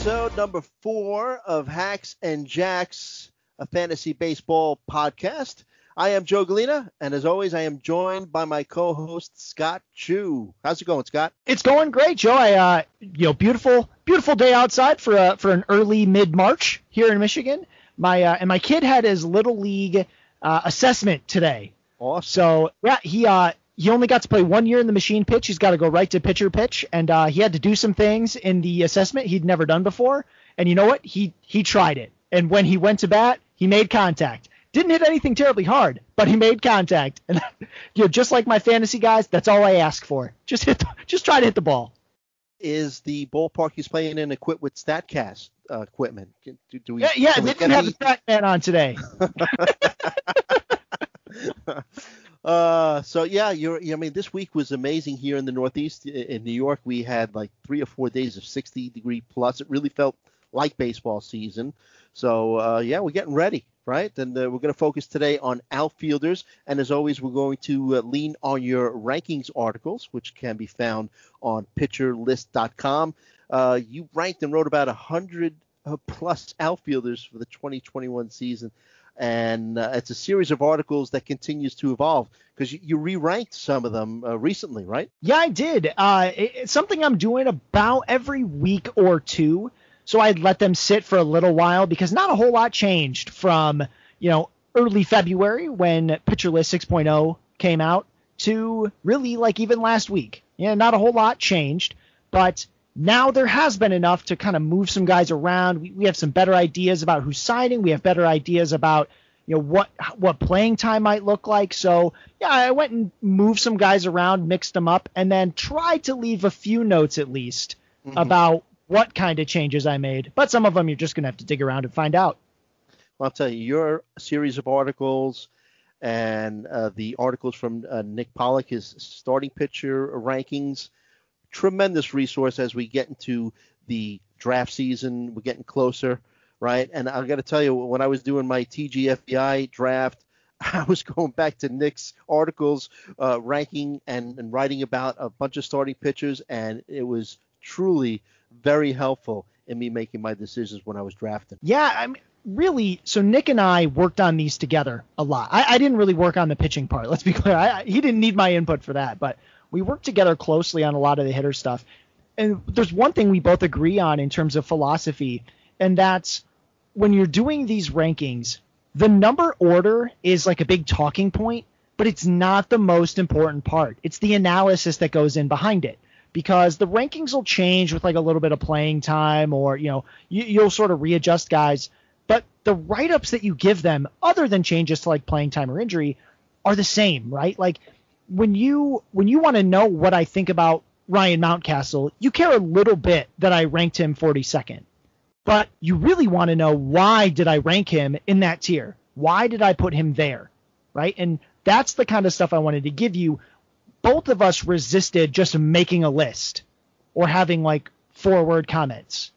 episode number 4 of Hacks and Jacks, a fantasy baseball podcast. I am Joe Galena, and as always, I am joined by my co-host Scott Chu. How's it going, Scott? It's going great, Joe. Beautiful day outside for an early mid-March here in Michigan. My kid had his little league assessment today. Awesome. So yeah, he only got to play 1 year in the machine pitch. He's got to go right to pitcher pitch, and he had to do some things in the assessment he'd never done before. And you know what? He tried it. And when he went to bat, he made contact. Didn't hit anything terribly hard, but he made contact. And just like my fantasy guys, that's all I ask for. Just try to hit the ball. Is the ballpark he's playing in equipped with StatCast equipment? Do we? Yeah, they didn't have the TrackMan on today. So yeah, this week was amazing here in the Northeast. In New York, we had like 3 or 4 days of 60-degree plus. It really felt like baseball season. So we're getting ready, right? And we're going to focus today on outfielders. And as always, we're going to lean on your rankings articles, which can be found on pitcherlist.com. You ranked and wrote about 100 plus outfielders for the 2021 season. And it's a series of articles that continues to evolve because you re-ranked some of them recently, right? Yeah, I did. It's something I'm doing about every week or two. So I'd let them sit for a little while because not a whole lot changed from, early February when Pitcher List 6.0 came out to really like even last week. Yeah, not a whole lot changed, but now there has been enough to kind of move some guys around. We have some better ideas about who's signing. We have better ideas about, what playing time might look like. So, yeah, I went and moved some guys around, mixed them up, and then tried to leave a few notes at least about what kind of changes I made. But some of them you're just going to have to dig around and find out. Well, I'll tell you, your series of articles and the articles from Nick Pollack, his starting pitcher rankings, tremendous resource as we get into the draft season. We're getting closer, right? And I got to tell you, when I was doing my TGFBI draft, I was going back to Nick's articles, ranking and writing about a bunch of starting pitchers, and it was truly very helpful in me making my decisions when I was drafting. Yeah, I mean, really, so Nick and I worked on these together a lot. I didn't really work on the pitching part. Let's be clear. He didn't need my input for that, but we worked together closely on a lot of the hitter stuff. And there's one thing we both agree on in terms of philosophy, and that's when you're doing these rankings, the number order is like a big talking point, but it's not the most important part. It's the analysis that goes in behind it. Because the rankings will change with like a little bit of playing time or, you'll sort of readjust guys. But the write-ups that you give them, other than changes to like playing time or injury, are the same, right? Like when you want to know what I think about Ryan Mountcastle, you care a little bit that I ranked him 42nd. But you really want to know, why did I rank him in that tier? Why did I put him there, right? And that's the kind of stuff I wanted to give you. Both of us resisted just making a list or having like 4-word comments,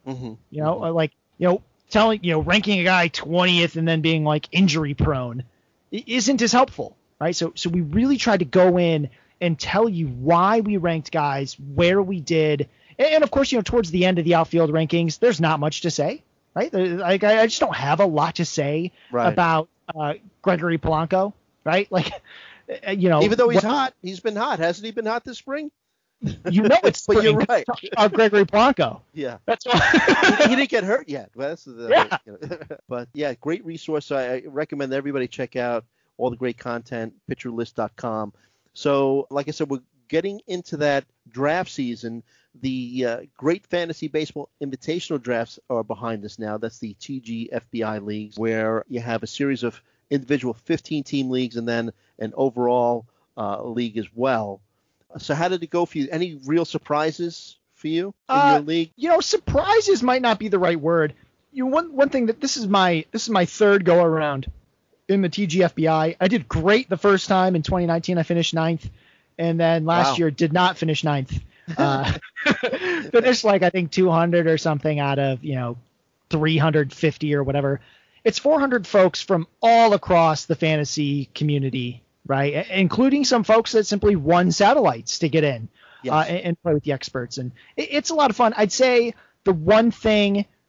ranking a guy 20th and then being like injury prone isn't as helpful, right? So we really tried to go in and tell you why we ranked guys, where we did. And of course, towards the end of the outfield rankings, there's not much to say, right? Like I just don't have a lot to say about Gregory Polanco, right? Like, even though he's been hot. Hasn't he been hot this spring? It's spring. But you're right. Gregory Polanco. Yeah. That's why. He didn't get hurt yet. Well, But yeah, great resource. I recommend everybody check out all the great content, pitcherlist.com. So like I said, we're getting into that draft season. The Great Fantasy Baseball Invitational drafts are behind us now. That's the TGFBI leagues, where you have a series of individual 15-team leagues and then an overall league as well. So how did it go for you? Any real surprises for you in your league? Surprises might not be the right word. One thing that this is my third go around in the TGFBI. I did great the first time in 2019. I finished 9th, and then last year did not finish 9th. Finished like I think 200 or something out of 350 or whatever. It's 400 folks from all across the fantasy community, right? Including some folks that simply won satellites to get in and play with the experts. And it's a lot of fun. I'd say the one thing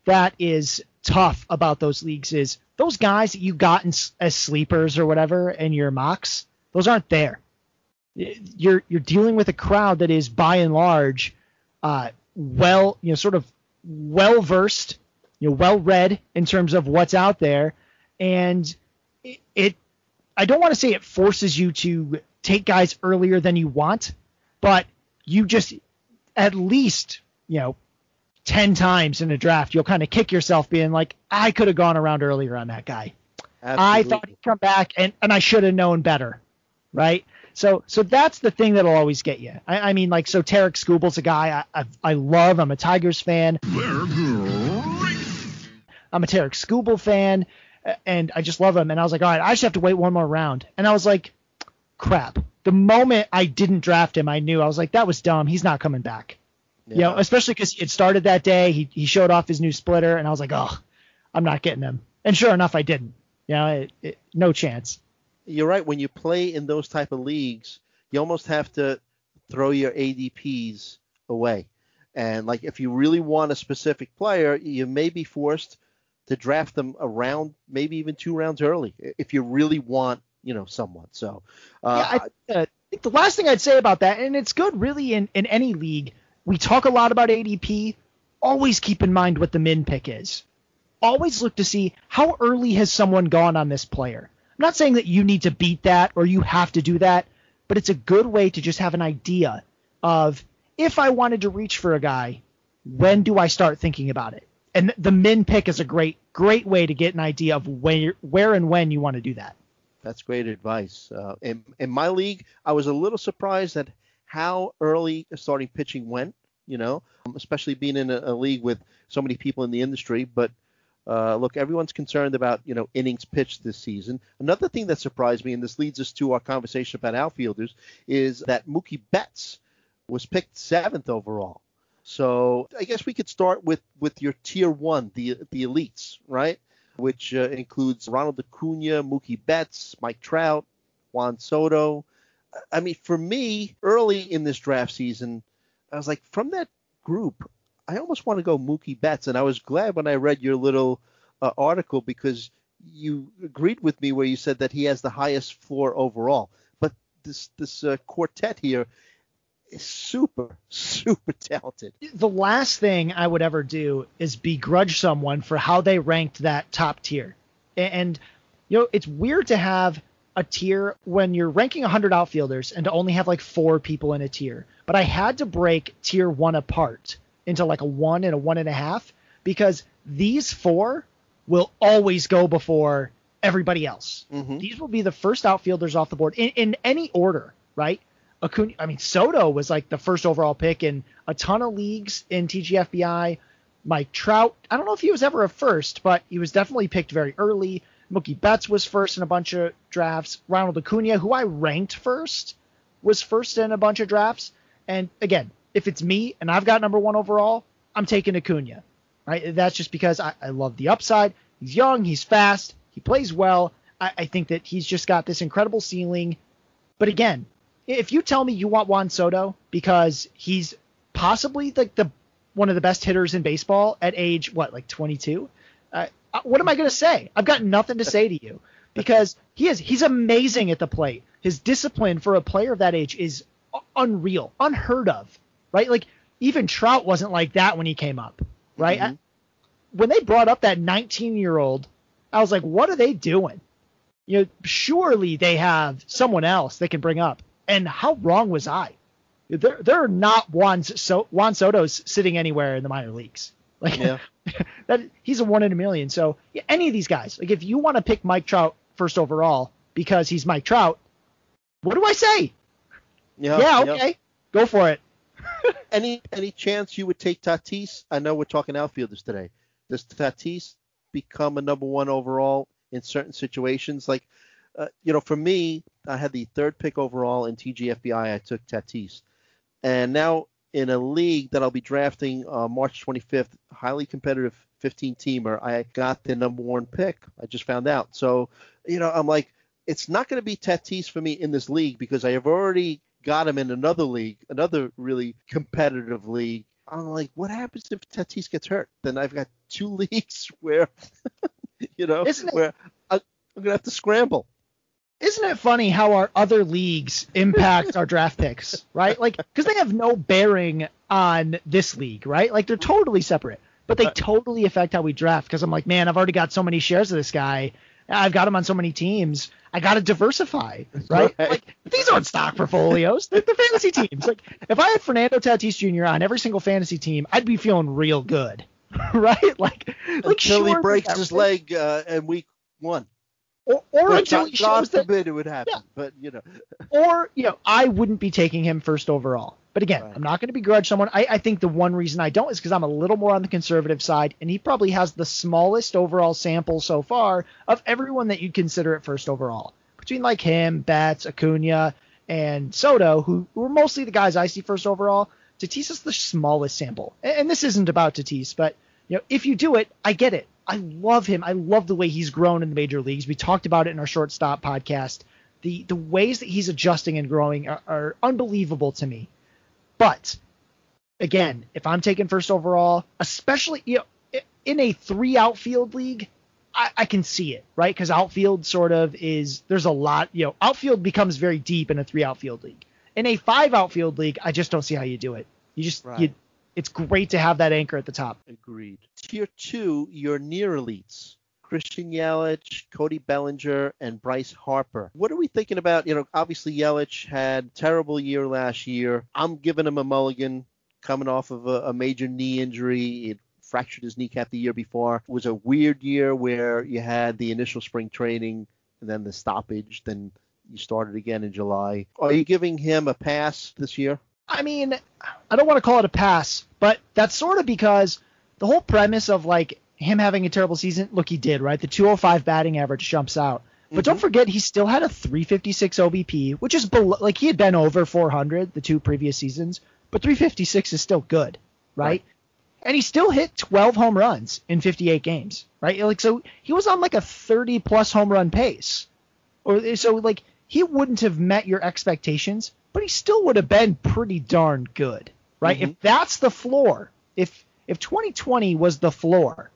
that is tough about those leagues is those guys that you got as sleepers or whatever in your mocks, those aren't there. You're dealing with a crowd that is by and large, sort of well versed, well read in terms of what's out there, and I don't want to say it forces you to take guys earlier than you want, but you just at least 10 times in a draft, you'll kind of kick yourself being like, I could have gone around earlier on that guy. Absolutely. I thought he'd come back and I should have known better. Right. So that's the thing that'll always get you. I mean, like, so Tarek Skubal's a guy I love. I'm a Tigers fan. I'm a Tarek Skubal fan and I just love him. And I was like, all right, I just have to wait one more round. And I was like, crap. The moment I didn't draft him, I knew. I was like, that was dumb. He's not coming back. Yeah. Especially because it started that day. He showed off his new splitter, and I was like, oh, I'm not getting him. And sure enough, I didn't. No chance. You're right. When you play in those type of leagues, you almost have to throw your ADPs away. And like, if you really want a specific player, you may be forced to draft them around, maybe even 2 rounds early, if you really want, someone. So, I think the last thing I'd say about that, and it's good really in any league, we talk a lot about ADP. Always keep in mind what the min pick is. Always look to see how early has someone gone on this player. I'm not saying that you need to beat that or you have to do that, but it's a good way to just have an idea of, if I wanted to reach for a guy, when do I start thinking about it? And the min pick is a great way to get an idea of where and when you want to do that. That's great advice. In my league, I was a little surprised at how early starting pitching went, especially being in a league with so many people in the industry. But look, everyone's concerned about, innings pitched this season. Another thing that surprised me, and this leads us to our conversation about outfielders, is that Mookie Betts was picked 7th overall. So I guess we could start with your tier 1, the elites, right? Which includes Ronald Acuna, Mookie Betts, Mike Trout, Juan Soto. I mean, for me, early in this draft season, I was like, from that group, I almost want to go Mookie Betts. And I was glad when I read your little article, because you agreed with me where you said that he has the highest floor overall. But this quartet here is super, super talented. The last thing I would ever do is begrudge someone for how they ranked that top tier. And, it's weird to have a tier when you're ranking 100 outfielders and to only have like 4 people in a tier. But I had to break tier 1 apart into like a 1 and a 1.5, because these 4 will always go before everybody else. Mm-hmm. These will be the first outfielders off the board in any order, right? Soto was like the first overall pick in a ton of leagues in TGFBI. Mike Trout, I don't know if he was ever a first, but he was definitely picked very early. Mookie Betts was first in a bunch of drafts. Ronald Acuna, who I ranked first, was first in a bunch of drafts. And again, if it's me and I've got number 1 overall, I'm taking Acuna, right? That's just because I love the upside. He's young, he's fast, he plays well. I think that he's just got this incredible ceiling. But again, if you tell me you want Juan Soto because he's possibly like the one of the best hitters in baseball at age, 22? What am I going to say? I've got nothing to say to you, because he's amazing at the plate. His discipline for a player of that age is unreal, unheard of, right? Like, even Trout wasn't like that when he came up, right? Mm-hmm. When they brought up that 19-year-old, I was like, what are they doing? Surely they have someone else they can bring up. And how wrong was I? There are not Juan Soto's sitting anywhere in the minor leagues. Like, yeah. That he's a 1 in a million. So any of these guys, like, if you want to pick Mike Trout first overall because he's Mike Trout, what do I say? Yeah, okay, go for it. Any chance you would take Tatis? I know we're talking outfielders today. Does Tatis become a number 1 overall in certain situations? Like, for me, I had the 3rd pick overall in TGFBI. I took Tatis. And now in a league that I'll be drafting March 25th, highly competitive 15-teamer, I got the number 1 pick. I just found out. So, I'm like, it's not going to be Tatis for me in this league, because I have already got him in another league, another really competitive league, I'm like, what happens if Tatis gets hurt? Then I've got 2 leagues where, where I'm going to have to scramble. Isn't it funny how our other leagues impact our draft picks, right? Like, because they have no bearing on this league, right? Like, they're totally separate, but they totally affect how we draft. Because I'm like, man, I've already got so many shares of this guy. I've got him on so many teams. I got to diversify, right? Like, these aren't stock portfolios. They're fantasy teams. Like, if I had Fernando Tatis Jr. on every single fantasy team, I'd be feeling real good, right? Like until he breaks his leg in week 1. Or until he shows that, forbid it would happen, but Or I wouldn't be taking him first overall. But again, I'm not going to begrudge someone. I think the one reason I don't is because I'm a little more on the conservative side, and he probably has the smallest overall sample so far of everyone that you'd consider at first overall. Between like him, Betts, Acuna, and Soto, who are mostly the guys I see first overall, Tatis is the smallest sample. And this isn't about Tatis, but if you do it, I get it. I love him. I love the way he's grown in the major leagues. We talked about it in our Shortstop podcast. The ways that he's adjusting and growing are unbelievable to me. But again, if I'm taking first overall, especially in a 3 outfield league, I can see it, right? Because outfield sort of there's a lot, outfield becomes very deep in a 3 outfield league. In a 5 outfield league, I just don't see how you do it. It's great to have that anchor at the top. Agreed. Tier 2, your near elites. Christian Yelich, Cody Bellinger, and Bryce Harper. What are we thinking about? Obviously Yelich had a terrible year last year. I'm giving him a mulligan coming off of a major knee injury. It fractured his kneecap the year before. It was a weird year where you had the initial spring training and then the stoppage. Then you started again in July. Are you giving him a pass this year? I mean, I don't want to call it a pass, but that's sort of because the whole premise of like him having a terrible season, look, he did, right? The 205 batting average jumps out. But don't forget, he still had a 356 OBP, which is below, like he had been over 400 the 2 previous seasons, but 356 is still good, right? And he still hit 12 home runs in 58 games, right? Like, so he was on like a 30 plus home run pace. So like he wouldn't have met your expectations, but he still would have been pretty darn good, right? If that's the floor, if 2020 was the floor,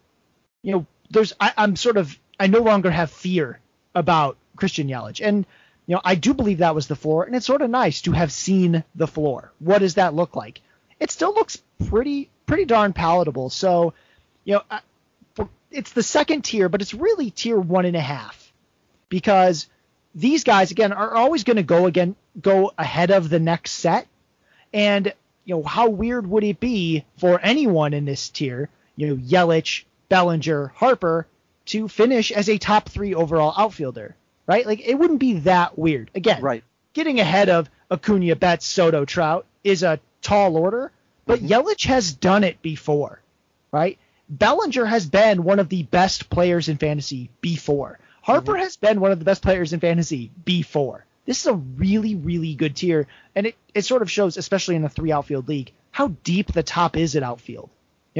I no longer have fear about Christian Yelich. And, I do believe that was the floor, and it's sort of nice to have seen the floor. What does that look like? It still looks pretty darn palatable. So, it's the second tier, but it's really tier 1.5 because these guys, again, are always going to go ahead of the next set. And, how weird would it be for anyone in this tier, Yelich, Bellinger, Harper, to finish as a top 3 overall outfielder, right? Like, it wouldn't be that weird. Again, getting ahead of Acuna, Betts, Soto, Trout is a tall order, but Yelich has done it before, right? Bellinger has been one of the best players in fantasy before. Harper has been one of the best players in fantasy before. This is a really, really good tier, and it sort of shows, especially in a 3 outfield league, how deep the top is at outfield.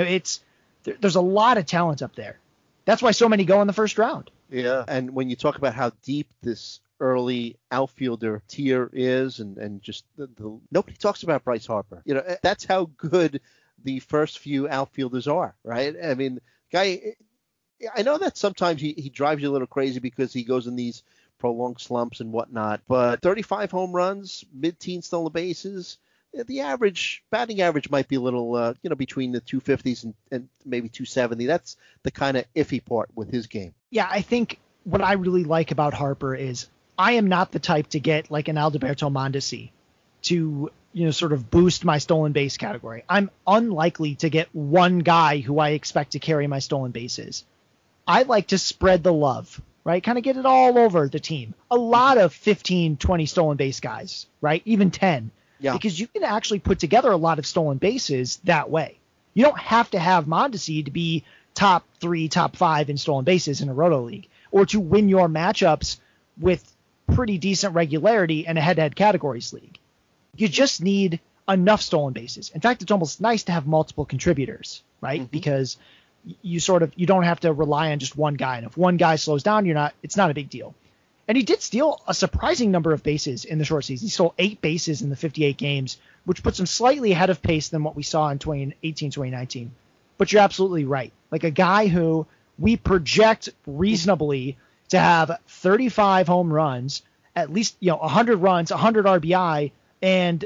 There's a lot of talent up there. That's why so many go in the first round. Yeah, and when you talk about how deep this early outfielder tier is, and just nobody talks about Bryce Harper. That's how good the first few outfielders are, right? I mean, guy, I know that sometimes he drives you a little crazy because he goes in these prolonged slumps and whatnot, but 35 home runs, mid-teen stolen bases, the batting average might be a little, between the 250s and maybe 270. That's the kind of iffy part with his game. Yeah, I think what I really like about Harper is I am not the type to get like an Alberto Mondesi to, sort of boost my stolen base category. I'm unlikely to get one guy who I expect to carry my stolen bases. I like to spread the love, right? Kind of get it all over the team. A lot of 15, 20 stolen base guys, right? Even 10. Yeah. Because you can actually put together a lot of stolen bases that way. You don't have to have Mondesi to be top 3, top 5 in stolen bases in a Roto League, or to win your matchups with pretty decent regularity in a head-to-head categories league. You just need enough stolen bases. In fact, it's almost nice to have multiple contributors, right? Because you don't have to rely on just one guy. And if one guy slows down, it's not a big deal. And he did steal a surprising number of bases in the short season. He stole 8 bases in the 58 games, which puts him slightly ahead of pace than what we saw in 2018, 2019. But you're absolutely right. Like a guy who we project reasonably to have 35 home runs, at least, 100 runs, 100 RBI, and,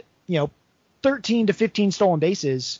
13 to 15 stolen bases.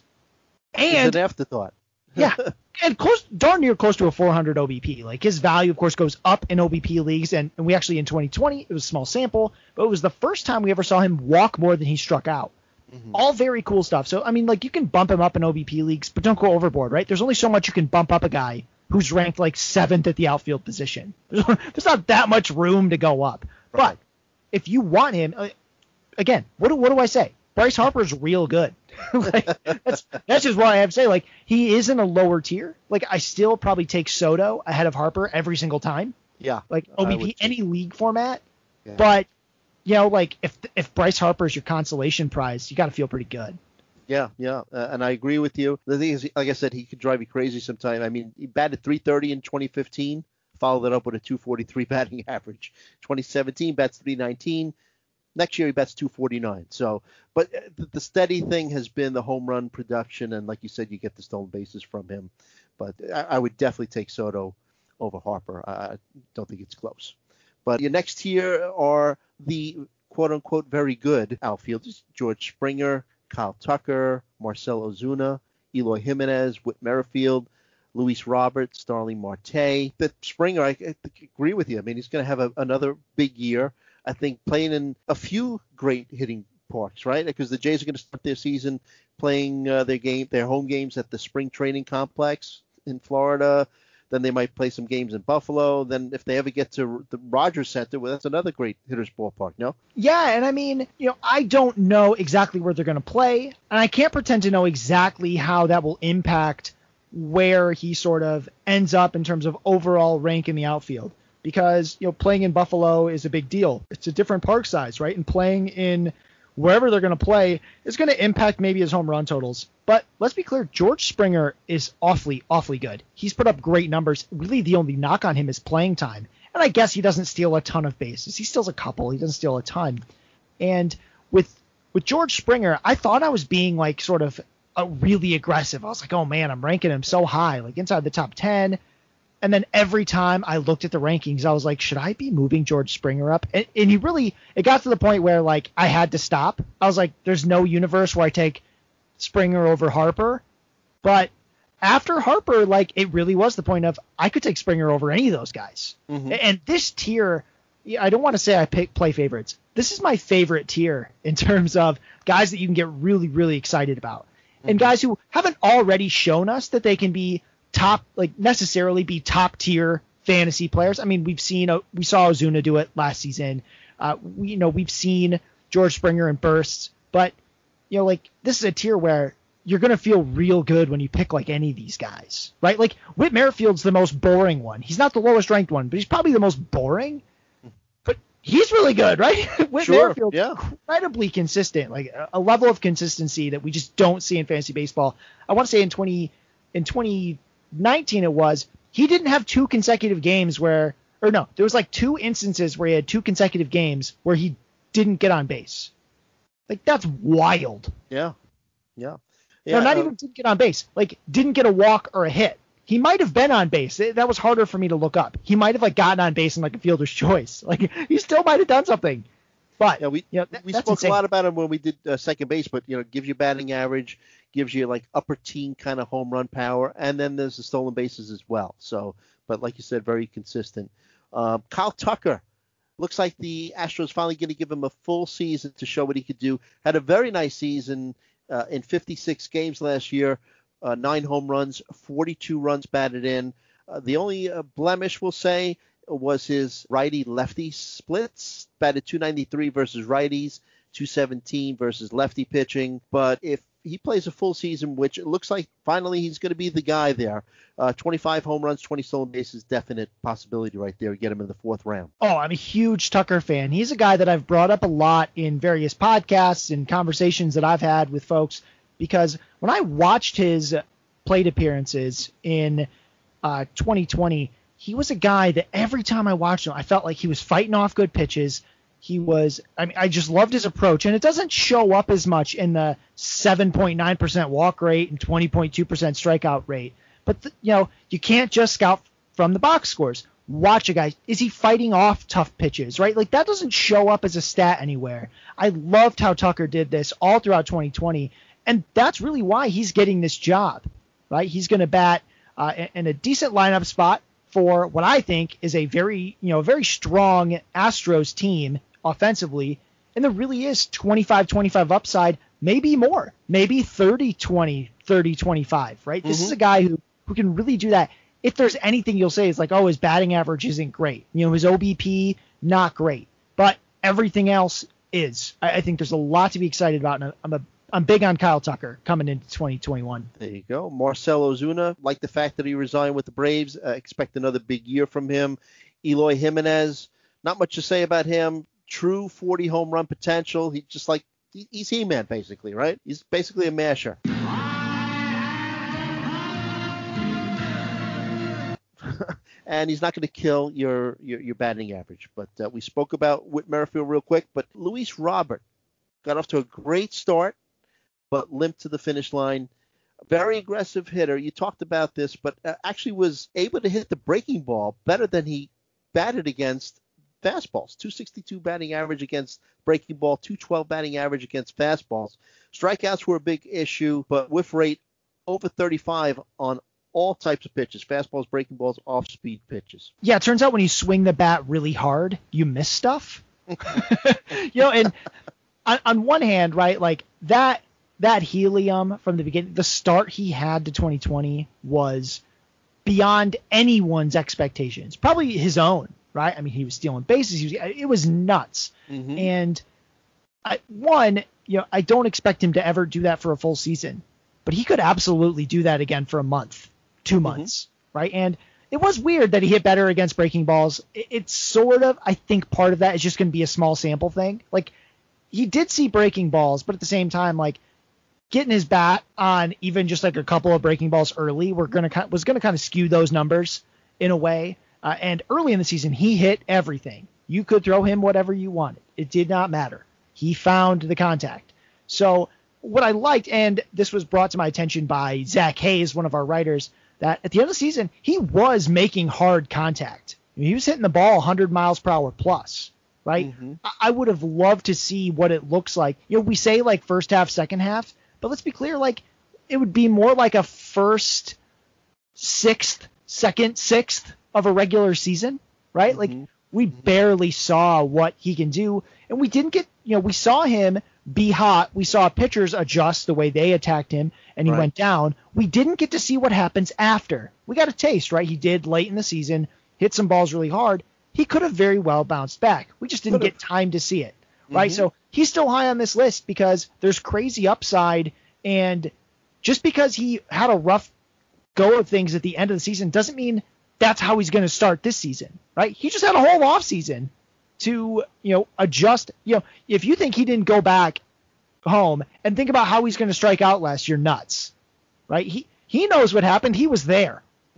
And it's an afterthought. Yeah, and darn near close to a 400 OBP. Like his value, of course, goes up in OBP leagues, and we actually in 2020 it was a small sample, but it was the first time we ever saw him walk more than he struck out. All very cool stuff. So I mean, like you can bump him up in OBP leagues, but don't go overboard, right? There's only so much you can bump up a guy who's ranked like 7th at the outfield position. There's not that much room to go up. Right. But if you want him, again, what do I say? Bryce Harper's real good. Like, that's just what I have to say. Like he is in a lower tier. Like I still probably take Soto ahead of Harper every single time. Yeah. Like OBP, any league format. Yeah. But like if Bryce Harper is your consolation prize, you got to feel pretty good. Yeah. And I agree with you. The thing is, like I said, he could drive you crazy sometime. I mean, he batted .330 in 2015, followed it up with a .243 batting average. 2017 bats .319. Next year he bats .249. So, but the steady thing has been the home run production, and like you said, you get the stolen bases from him. But I would definitely take Soto over Harper. I don't think it's close. But your next tier are the quote-unquote very good outfielders: George Springer, Kyle Tucker, Marcell Ozuna, Eloy Jimenez, Whit Merrifield, Luis Roberts, Starling Marte. But Springer, I agree with you. I mean, he's going to have another big year. I think playing in a few great hitting parks, right? Because the Jays are going to start their season playing their home games at the spring training complex in Florida. Then they might play some games in Buffalo. Then if they ever get to the Rogers Center, well, that's another great hitter's ballpark, no? Yeah, and I mean, I don't know exactly where they're going to play, and I can't pretend to know exactly how that will impact where he sort of ends up in terms of overall rank in the outfield. Because, playing in Buffalo is a big deal. It's a different park size, right? And playing in wherever they're going to play is going to impact maybe his home run totals. But let's be clear, George Springer is awfully, awfully good. He's put up great numbers. Really, the only knock on him is playing time. And I guess he doesn't steal a ton of bases. He steals a couple. He doesn't steal a ton. And with George Springer, I thought I was being like sort of really aggressive. I was like, oh man, I'm ranking him so high, like inside the top 10. And then every time I looked at the rankings, I was like, should I be moving George Springer up? And it got to the point where like I had to stop. I was like, there's no universe where I take Springer over Harper. But after Harper, like it really was the point of I could take Springer over any of those guys. And this tier, I don't want to say I play favorites. This is my favorite tier in terms of guys that you can get really, really excited about. And guys who haven't already shown us that they can be necessarily be top tier fantasy players. I mean, we saw Ozuna do it last season. We've seen George Springer in bursts, but this is a tier where you're going to feel real good when you pick like any of these guys, right? Like Whit Merrifield's the most boring one. He's not the lowest ranked one, but he's probably the most boring, but he's really good, right? Whit Merrifield's incredibly consistent, like a level of consistency that we just don't see in fantasy baseball. I want to say in 2019 he didn't have 2 consecutive games there was like 2 instances where he had 2 consecutive games where he didn't get on base. Like that's wild. Yeah. No, not even didn't get on base, like didn't get a walk or a hit. He might have been on base. That was harder for me to look up. He might have like gotten on base in like a fielder's choice. Like he still might have done something. But we spoke insane. A lot about him when we did second base, but gives you batting average, gives you like upper teen kind of home run power, and then there's the stolen bases as well. So, but like you said, very consistent. Kyle Tucker, looks like the Astros finally going to give him a full season to show what he could do. Had a very nice season in 56 games last year, 9 home runs, 42 runs batted in. The only blemish we'll say was his righty-lefty splits. Batted .293 versus righties, .217 versus lefty pitching. But if he plays a full season, which it looks like finally he's going to be the guy there, 25 home runs, 20 stolen bases, definite possibility right there. Get him in the 4th round. Oh, I'm a huge Tucker fan. He's a guy that I've brought up a lot in various podcasts and conversations that I've had with folks, because when I watched his plate appearances in 2020, he was a guy that every time I watched him, I felt like he was fighting off good pitches. I just loved his approach, and it doesn't show up as much in the 7.9% walk rate and 20.2% strikeout rate. But, you can't just scout from the box scores. Watch a guy. Is he fighting off tough pitches, right? Like, that doesn't show up as a stat anywhere. I loved how Tucker did this all throughout 2020, and that's really why he's getting this job, right? He's going to bat in a decent lineup spot for what I think is a very strong Astros team offensively, and there really is 25-25 upside, maybe more, maybe 30-20, 30-25, right? This is a guy who can really do that. If there's anything you'll say is like, oh, his batting average isn't great. His OBP, not great, but everything else is. I think there's a lot to be excited about, and I'm big on Kyle Tucker coming into 2021. There you go. Marcell Ozuna, like the fact that he resigned with the Braves, expect another big year from him. Eloy Jimenez, not much to say about him. True 40 home run potential. He's He-Man basically, right? He's basically a masher. And he's not going to kill your batting average. But we spoke about Whit Merrifield real quick. But Luis Robert got off to a great start, but limped to the finish line. Very aggressive hitter. You talked about this, but actually was able to hit the breaking ball better than he batted against fastballs. 262 batting average against breaking ball, 212 batting average against fastballs. Strikeouts were a big issue, but whiff rate over 35 on all types of pitches, fastballs, breaking balls, off-speed pitches. Yeah, it turns out when you swing the bat really hard, you miss stuff. And on one hand, right, like that helium from the beginning, the start he had to 2020 was beyond anyone's expectations, probably his own, right? I mean, he was stealing bases. It was nuts. And I don't expect him to ever do that for a full season, but he could absolutely do that again for a month, 2 months, right? And it was weird that he hit better against breaking balls. It's sort of, I think part of that is just going to be a small sample thing. Like, he did see breaking balls, but at the same time, like, getting his bat on even just like a couple of breaking balls early was going to kind of skew those numbers in a way. And early in the season, he hit everything. You could throw him whatever you wanted. It did not matter. He found the contact. So what I liked, and this was brought to my attention by Zach Hayes, one of our writers, that at the end of the season, he was making hard contact. I mean, he was hitting the ball 100 miles per hour plus, right? I would have loved to see what it looks like. We say like first half, second half, but let's be clear, like it would be more like a first sixth, second sixth of a regular season, right? Like we barely saw what he can do, and we didn't get, we saw him be hot. We saw pitchers adjust the way they attacked him, and he went down. We didn't get to see what happens after. We got a taste, right? He did late in the season, hit some balls really hard. He could have very well bounced back. We just didn't get time to see it, right? So he's still high on this list because there's crazy upside, and just because he had a rough go of things at the end of the season doesn't mean that's how he's going to start this season, right? He just had a whole offseason to, adjust. If you think he didn't go back home and think about how he's going to strike out last year, nuts, right? He knows what happened. He was there.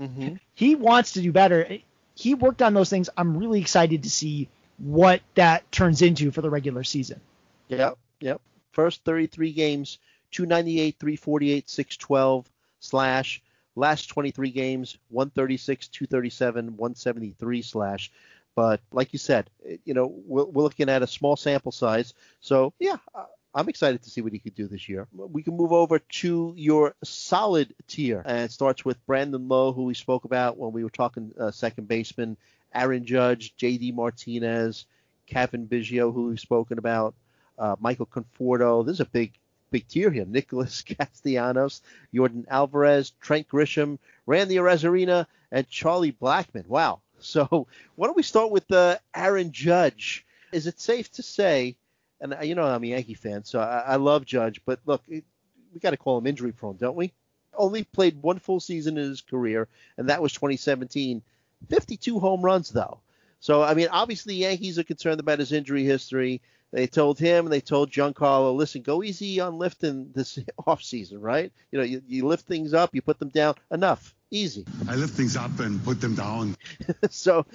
He wants to do better. He worked on those things. I'm really excited to see what that turns into for the regular season. Yep. First 33 games, 298, 348, 612 slash. Last 23 games, 136, 237, 173 slash. But like you said, we're looking at a small sample size. So, yeah, I'm excited to see what he could do this year. We can move over to your solid tier. And it starts with Brandon Lowe, who we spoke about when we were talking second baseman, Aaron Judge, J.D. Martinez, Kevin Biggio, who we've spoken about, Michael Conforto. This is a big tier here. Nicholas Castellanos, Jordan Alvarez, Trent Grisham, Randy Arozarena, and Charlie Blackmon. Wow. So why don't we start with Aaron Judge? Is it safe to say, and I'm a Yankee fan, so I love Judge, but look, we got to call him injury prone, don't we? Only played one full season in his career, and that was 2017. 52 home runs, though. So, I mean, obviously Yankees are concerned about his injury history. They told him and they told Giancarlo, listen, go easy on lifting this off season, right? You lift things up, you put them down. Enough. Easy. I lift things up and put them down. So,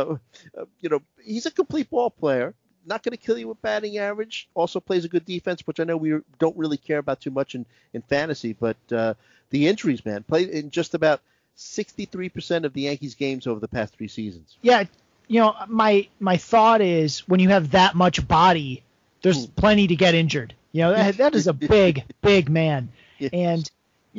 he's a complete ball player. Not going to kill you with batting average. Also plays a good defense, which I know we don't really care about too much in fantasy. But the injuries, man, played in just about 63% of the Yankees games over the past 3 seasons. Yeah, my thought is when you have that much body, there's plenty to get injured. That is a big, big man. Yes. And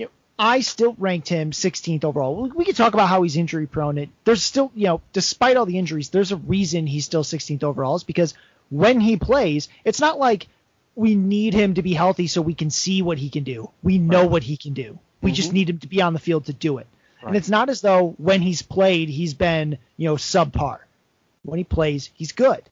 I still ranked him 16th overall. We could talk about how he's injury prone. There's still, despite all the injuries, there's a reason he's still 16th overall. Is because when he plays, it's not like we need him to be healthy so we can see what he can do. We know what he can do. We just need him to be on the field to do it. Right. And it's not as though when he's played, he's been, subpar. When he plays, he's good.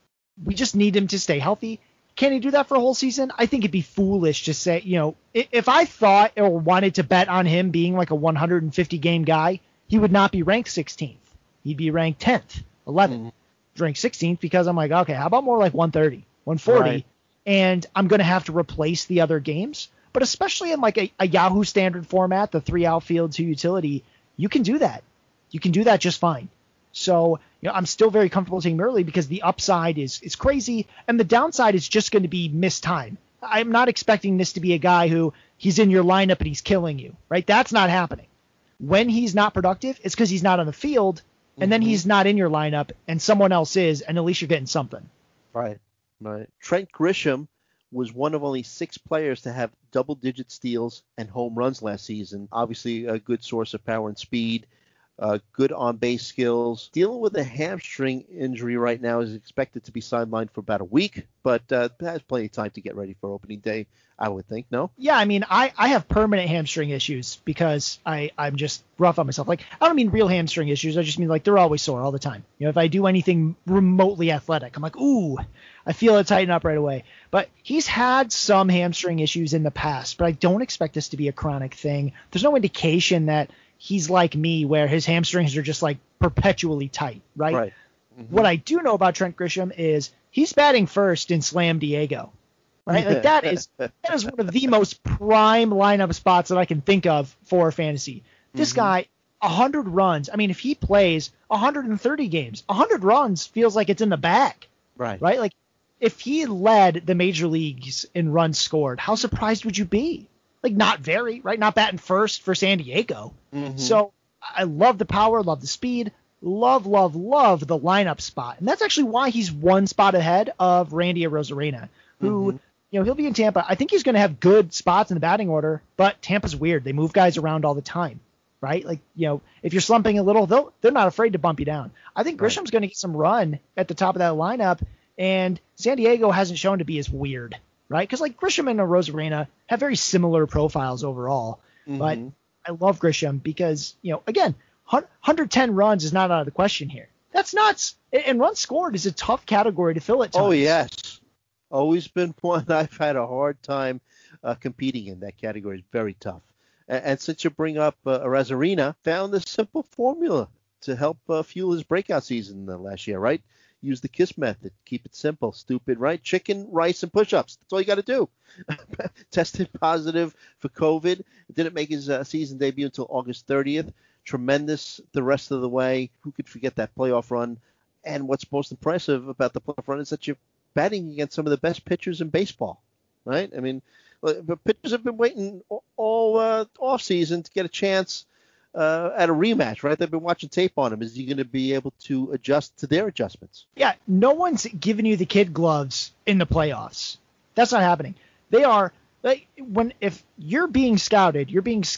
We just need him to stay healthy. Can he do that for a whole season? I think it'd be foolish to say, if I thought or wanted to bet on him being like a 150 game guy, he would not be ranked 16th. He'd be ranked 10th, 11th, ranked 16th because I'm like, okay, how about more like 130, 140? Right. And I'm going to have to replace the other games. But especially in like a Yahoo standard format, the 3 outfield, 2 utility, you can do that. You can do that just fine. So, I'm still very comfortable taking him early because the upside is crazy, and the downside is just going to be missed time. I'm not expecting this to be a guy who he's in your lineup and he's killing you, right? That's not happening. When he's not productive, it's because he's not on the field, and then he's not in your lineup, and someone else is, and at least you're getting something. Right. Trent Grisham was one of only 6 players to have double-digit steals and home runs last season. Obviously, a good source of power and speed. Good on-base skills. Dealing with a hamstring injury right now, is expected to be sidelined for about a week, but has plenty of time to get ready for opening day, I would think, no? Yeah, I mean, I have permanent hamstring issues because I'm just rough on myself. Like, I don't mean real hamstring issues. I just mean like they're always sore all the time. If I do anything remotely athletic, I'm like, ooh, I feel it tighten up right away. But he's had some hamstring issues in the past, but I don't expect this to be a chronic thing. There's no indication that he's like me where his hamstrings are just like perpetually tight, right? What I do know about Trent Grisham is he's batting first in Slam Diego, right? Like that is one of the most prime lineup spots that I can think of for fantasy. This guy, 100 runs. I mean, if he plays 130 games, 100 runs feels like it's in the bag, right? Like if he led the major leagues in runs scored, how surprised would you be? Like not very, right? Not batting first for San Diego. So I love the power, love the speed, love the lineup spot. And that's actually why he's 1 spot ahead of Randy Arozarena, who, he'll be in Tampa. I think he's going to have good spots in the batting order, but Tampa's weird. They move guys around all the time, right? Like, if you're slumping a little, they're not afraid to bump you down. I think Grisham's going to get some run at the top of that lineup, and San Diego hasn't shown to be as weird. Right, because like Grisham and Arozarena have very similar profiles overall, but I love Grisham because again, 110 runs is not out of the question here. That's nuts, and runs scored is a tough category to fill at times. Oh yes, always been one I've had a hard time competing in. That category is very tough, and since you bring up Arozarena, found a simple formula to help fuel his breakout season last year, right? Use the KISS method. Keep it simple, stupid, right? Chicken, rice, and push-ups. That's all you got to do. Tested positive for COVID. Didn't make his season debut until August 30th. Tremendous the rest of the way. Who could forget that playoff run? And what's most impressive about the playoff run is that you're batting against some of the best pitchers in baseball, right? I mean, but pitchers have been waiting all off-season to get a chance at a rematch, right? They've been watching tape on him. Is he going to be able to adjust to their adjustments? Yeah, no one's giving you the kid gloves in the playoffs. That's not happening. They are like if you're being scouted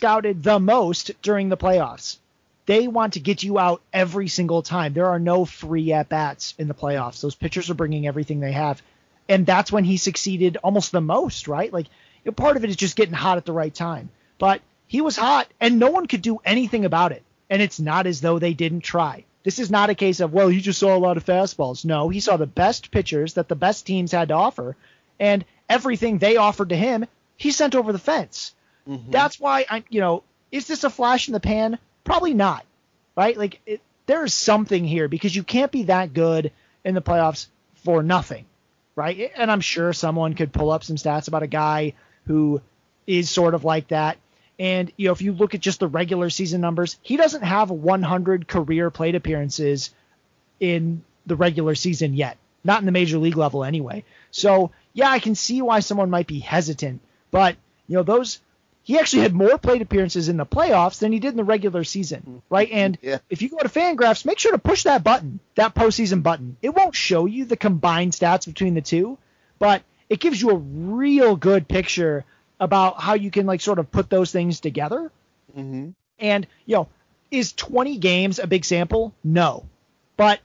the most during the playoffs. They want to get you out every single time. There are no free at bats in the playoffs. Those pitchers are bringing everything they have, and that's when he succeeded almost the most, right? Like part of it is just getting hot at the right time, but he was hot, and no one could do anything about it. And it's not as though they didn't try. This is not a case of, well, he just saw a lot of fastballs. No, he saw the best pitchers that the best teams had to offer, and everything they offered to him, he sent over the fence. That's why, is this a flash in the pan? Probably not, right? Like, there is something here because you can't be that good in the playoffs for nothing, right? And I'm sure someone could pull up some stats about a guy who is sort of like that. And, if you look at just the regular season numbers, he doesn't have 100 career plate appearances in the regular season yet, not in the major league level anyway. So, yeah, I can see why someone might be hesitant, but, he actually had more plate appearances in the playoffs than he did in the regular season, right? And if you go to Fangraphs, make sure to push that button, that postseason button. It won't show you the combined stats between the two, but it gives you a real good picture about how you can sort of put those things together. Mm-hmm. And, is 20 games a big sample? No. But,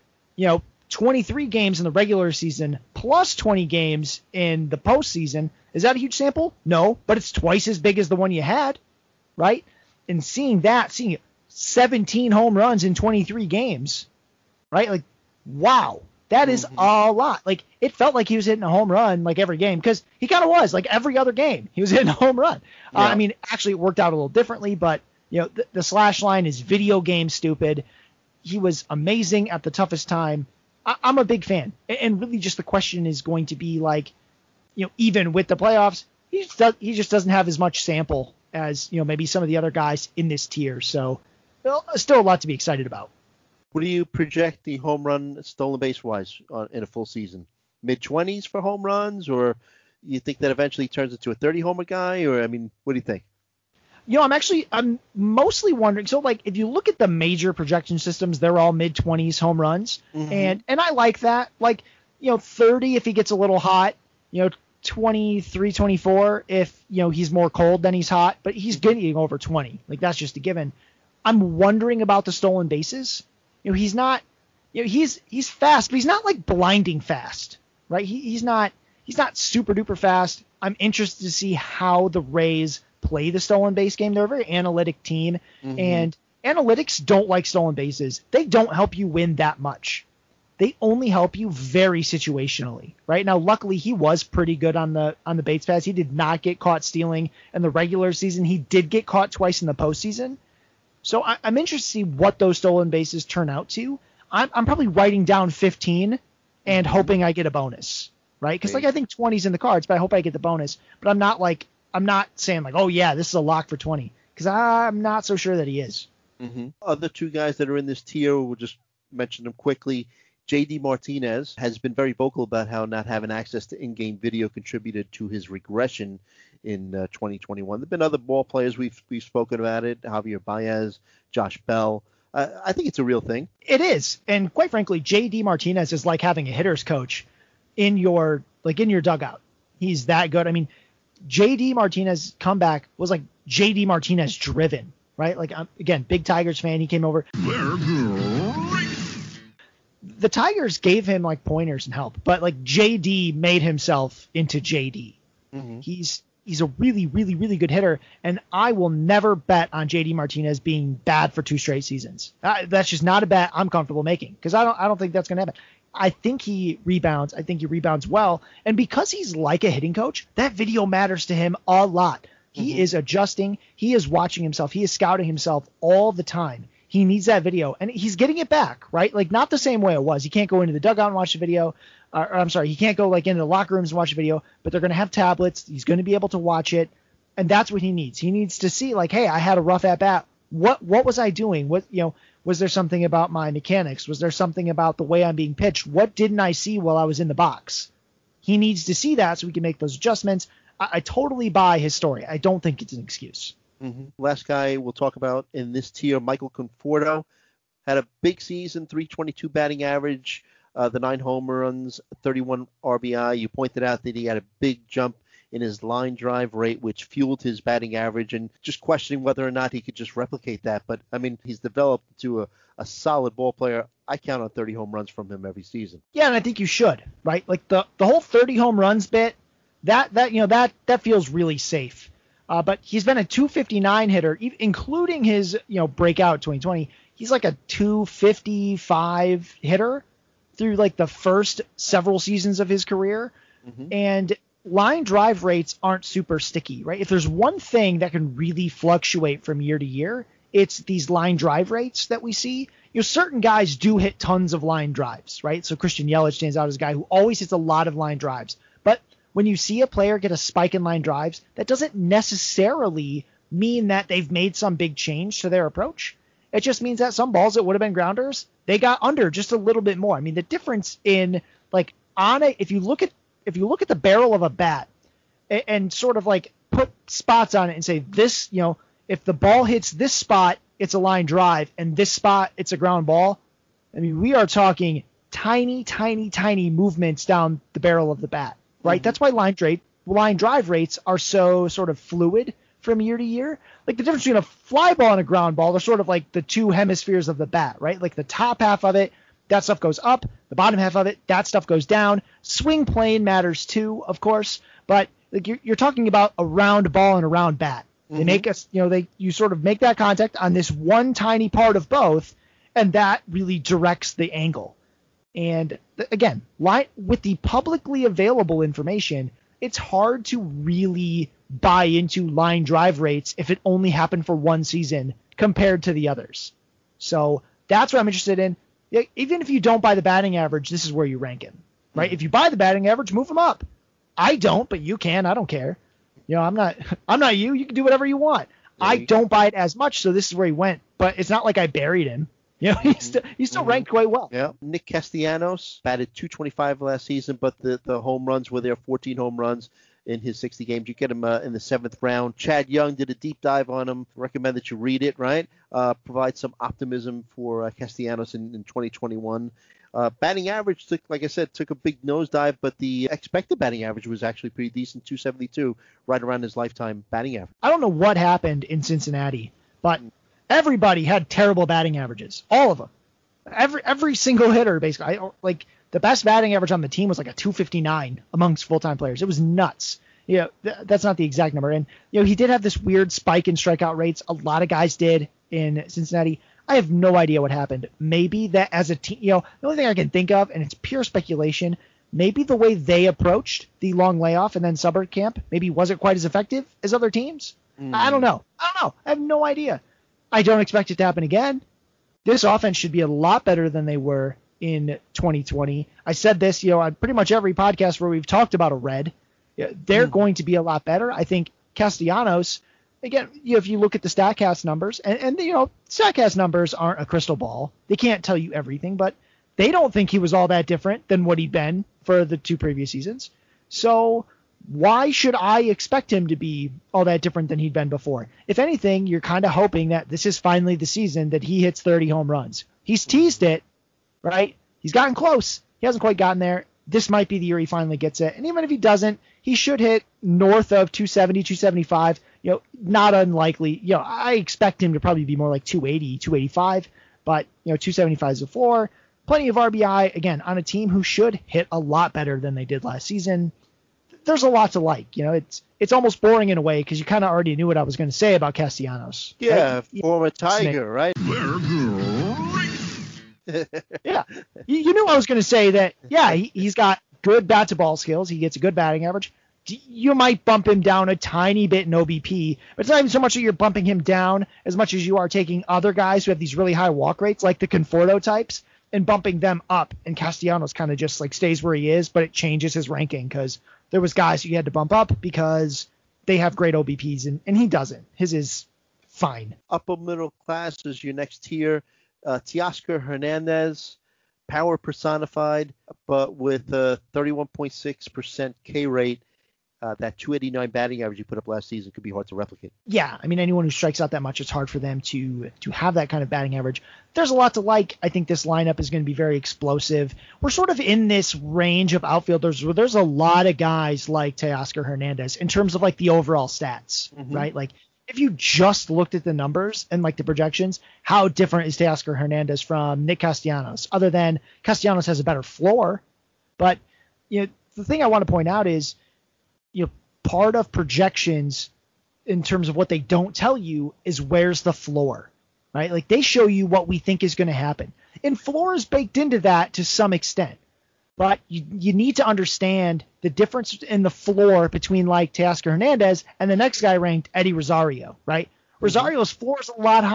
23 games in the regular season plus 20 games in the postseason, is that a huge sample? No, but it's twice as big as the one you had, right? And seeing 17 home runs in 23 games, right? Wow, that is a lot. It felt like he was hitting a home run every game, because he kind of was. Every other game he was hitting a home run. Yeah. Actually it worked out a little differently, but the slash line is video game stupid. He was amazing at the toughest time. I'm a big fan, and really just the question is going to be even with the playoffs, he just doesn't have as much sample as maybe some of the other guys in this tier. So still a lot to be excited about. What do you project the home run stolen base wise in a full season? Mid-20s for home runs, or you think that eventually turns into a 30 homer guy? Or what do you think? I'm mostly wondering. So if you look at the major projection systems, they're all mid-20s home runs. Mm-hmm. And I like that. 30 if he gets a little hot, 23, 24 if, he's more cold than he's hot, but he's getting over 20. That's just a given. I'm wondering about the stolen bases. He's not, he's fast, but he's not blinding fast, right? He's not super duper fast. I'm interested to see how the Rays play the stolen base game. They're a very analytic team, and analytics don't like stolen bases. They don't help you win that much. They only help you very situationally, right? Now, luckily, he was pretty good on the Bates pass. He did not get caught stealing in the regular season. He did get caught twice in the postseason. So I'm interested to see what those stolen bases turn out to. I'm probably writing down 15 and hoping I get a bonus, right? Because I think 20's in the cards, but I hope I get the bonus. But I'm not saying oh yeah, this is a lock for 20, because I'm not so sure that he is. Mm-hmm. Other two guys that are in this tier, we'll just mention them quickly. JD Martinez has been very vocal about how not having access to in-game video contributed to his regression in 2021. There've been other ball players we've spoken about it, Javier Baez, Josh Bell. I think it's a real thing. It is, and quite frankly, JD Martinez is like having a hitter's coach in your dugout. He's that good. JD Martinez comeback was JD Martinez driven, right? Again, big Tigers fan. He came over. The Tigers gave him pointers and help, but JD made himself into JD. Mm-hmm. He's a really, really, really good hitter, and I will never bet on JD Martinez being bad for 2 straight seasons. That's just not a bet I'm comfortable making, because I don't think that's going to happen. I think he rebounds. I think he rebounds well. And because he's like a hitting coach, that video matters to him a lot. He is adjusting. He is watching himself. He is scouting himself all the time. He needs that video, and he's getting it back, right? Not the same way it was. He can't go into the dugout and watch the video. He can't go into the locker rooms and watch the video, but they're going to have tablets. He's going to be able to watch it, and that's what he needs. He needs to see hey, I had a rough at bat. What was I doing? Was there something about my mechanics? Was there something about the way I'm being pitched? What didn't I see while I was in the box? He needs to see that so we can make those adjustments. I totally buy his story. I don't think it's an excuse. Mm-hmm. Last guy we'll talk about in this tier, Michael Conforto, had a big season, 322 batting average, the 9 home runs, 31 RBI. You pointed out that he had a big jump in his line drive rate, which fueled his batting average, and just questioning whether or not he could just replicate that. But he's developed into a solid ball player. I count on 30 home runs from him every season. Yeah, and I think you should, right? The whole 30 home runs bit, that feels really safe. But he's been a 259 hitter, including his breakout 2020. He's a 255 hitter through the first several seasons of his career. Mm-hmm. And line drive rates aren't super sticky, right? If there's one thing that can really fluctuate from year to year, it's these line drive rates that we see. certain guys do hit tons of line drives, right? So Christian Yelich stands out as a guy who always hits a lot of line drives. But when you see a player get a spike in line drives, that doesn't necessarily mean that they've made some big change to their approach. It just means that some balls that would have been grounders, they got under just a little bit more. I mean, the difference in like on it, if you look at the barrel of a bat and sort of like put spots on it and say this, if the ball hits this spot, it's a line drive, and this spot, it's a ground ball. I mean, we are talking tiny, tiny, tiny movements down the barrel of the bat, right? Mm-hmm. That's why line drive rates are so sort of fluid from year to year. Like the difference between a fly ball and a ground ball, they're sort of like the two hemispheres of the bat, right? Like the top half of it, that stuff goes up. The bottom half of it, that stuff goes down. Swing plane matters too, of course, but like you're talking about a round ball and a round bat. They make us, you sort of make that contact on this one tiny part of both, and that really directs the angle. And again, with the publicly available information, it's hard to really buy into line drive rates if it only happened for one season compared to the others. So that's what I'm interested in. Even if you don't buy the batting average, this is where you rank him, right? If you buy the batting average, move him up. I don't, but you can. I don't care. I'm not you. You can do whatever you want. I don't buy it as much, so this is where he went. But it's not like I buried him. He's still ranked quite well. Yeah. Nick Castellanos batted .225 last season, but the home runs were there, 14 home runs in his 60 games. You get him in the 7th round. Chad Young did a deep dive on him. Recommend that you read it, right? Provide some optimism for Castellanos in 2021. Batting average took a big nosedive, but the expected batting average was actually pretty decent, 272, right around his lifetime batting average. I don't know what happened in Cincinnati, but everybody had terrible batting averages, all of them. Every single hitter, basically. The best batting average on the team was like a 259 amongst full-time players. It was nuts. That's not the exact number. And he did have this weird spike in strikeout rates. A lot of guys did in Cincinnati. I have no idea what happened. Maybe that as a team, the only thing I can think of, and it's pure speculation, maybe the way they approached the long layoff and then summer camp maybe wasn't quite as effective as other teams. I don't know. I have no idea. I don't expect it to happen again. This offense should be a lot better than they were in 2020. I said this, on pretty much every podcast where we've talked about a red. They're going to be a lot better. I think Castellanos, again, if you look at the StatCast numbers, and StatCast numbers aren't a crystal ball. They can't tell you everything, but they don't think he was all that different than what he'd been for the 2 previous seasons. So why should I expect him to be all that different than he'd been before? If anything, you're kind of hoping that this is finally the season that he hits 30 home runs. He's teased it, right? He's gotten close. He hasn't quite gotten there. This might be the year he finally gets it. And even if he doesn't, he should hit north of 270, 275. Not unlikely. I expect him to probably be more like 280, 285. But, 275 is a floor. Plenty of RBI, again, on a team who should hit a lot better than they did last season. There's a lot to like. It's almost boring in a way because you kind of already knew what I was going to say about Castellanos. Yeah, right? Former Tiger, right? Yeah. You knew I was going to say that, he's got good bat-to-ball skills. He gets a good batting average. You might bump him down a tiny bit in OBP, but it's not even so much that you're bumping him down as much as you are taking other guys who have these really high walk rates, like the Conforto types, and bumping them up. And Castellanos kind of just stays where he is, but it changes his ranking because there was guys who you had to bump up because they have great OBPs, and he doesn't. His is fine. Upper middle class is your next tier. Teoscar Hernandez, power personified, but with a 31.6% K rate. That 289 batting average you put up last season could be hard to replicate. Yeah, I mean, anyone who strikes out that much, it's hard for them to have that kind of batting average. There's a lot to like. I think this lineup is going to be very explosive. We're sort of in this range of outfielders where there's a lot of guys like Teoscar Hernandez in terms of the overall stats, right? If you just looked at the numbers and the projections, how different is Teoscar Hernandez from Nick Castellanos? Other than Castellanos has a better floor, but the thing I want to point out is, part of projections in terms of what they don't tell you is where's the floor, right? They show you what we think is going to happen. And floor is baked into that to some extent. But you need to understand the difference in the floor between Teoscar Hernandez and the next guy ranked, Eddie Rosario, right? Rosario's floor is a lot higher.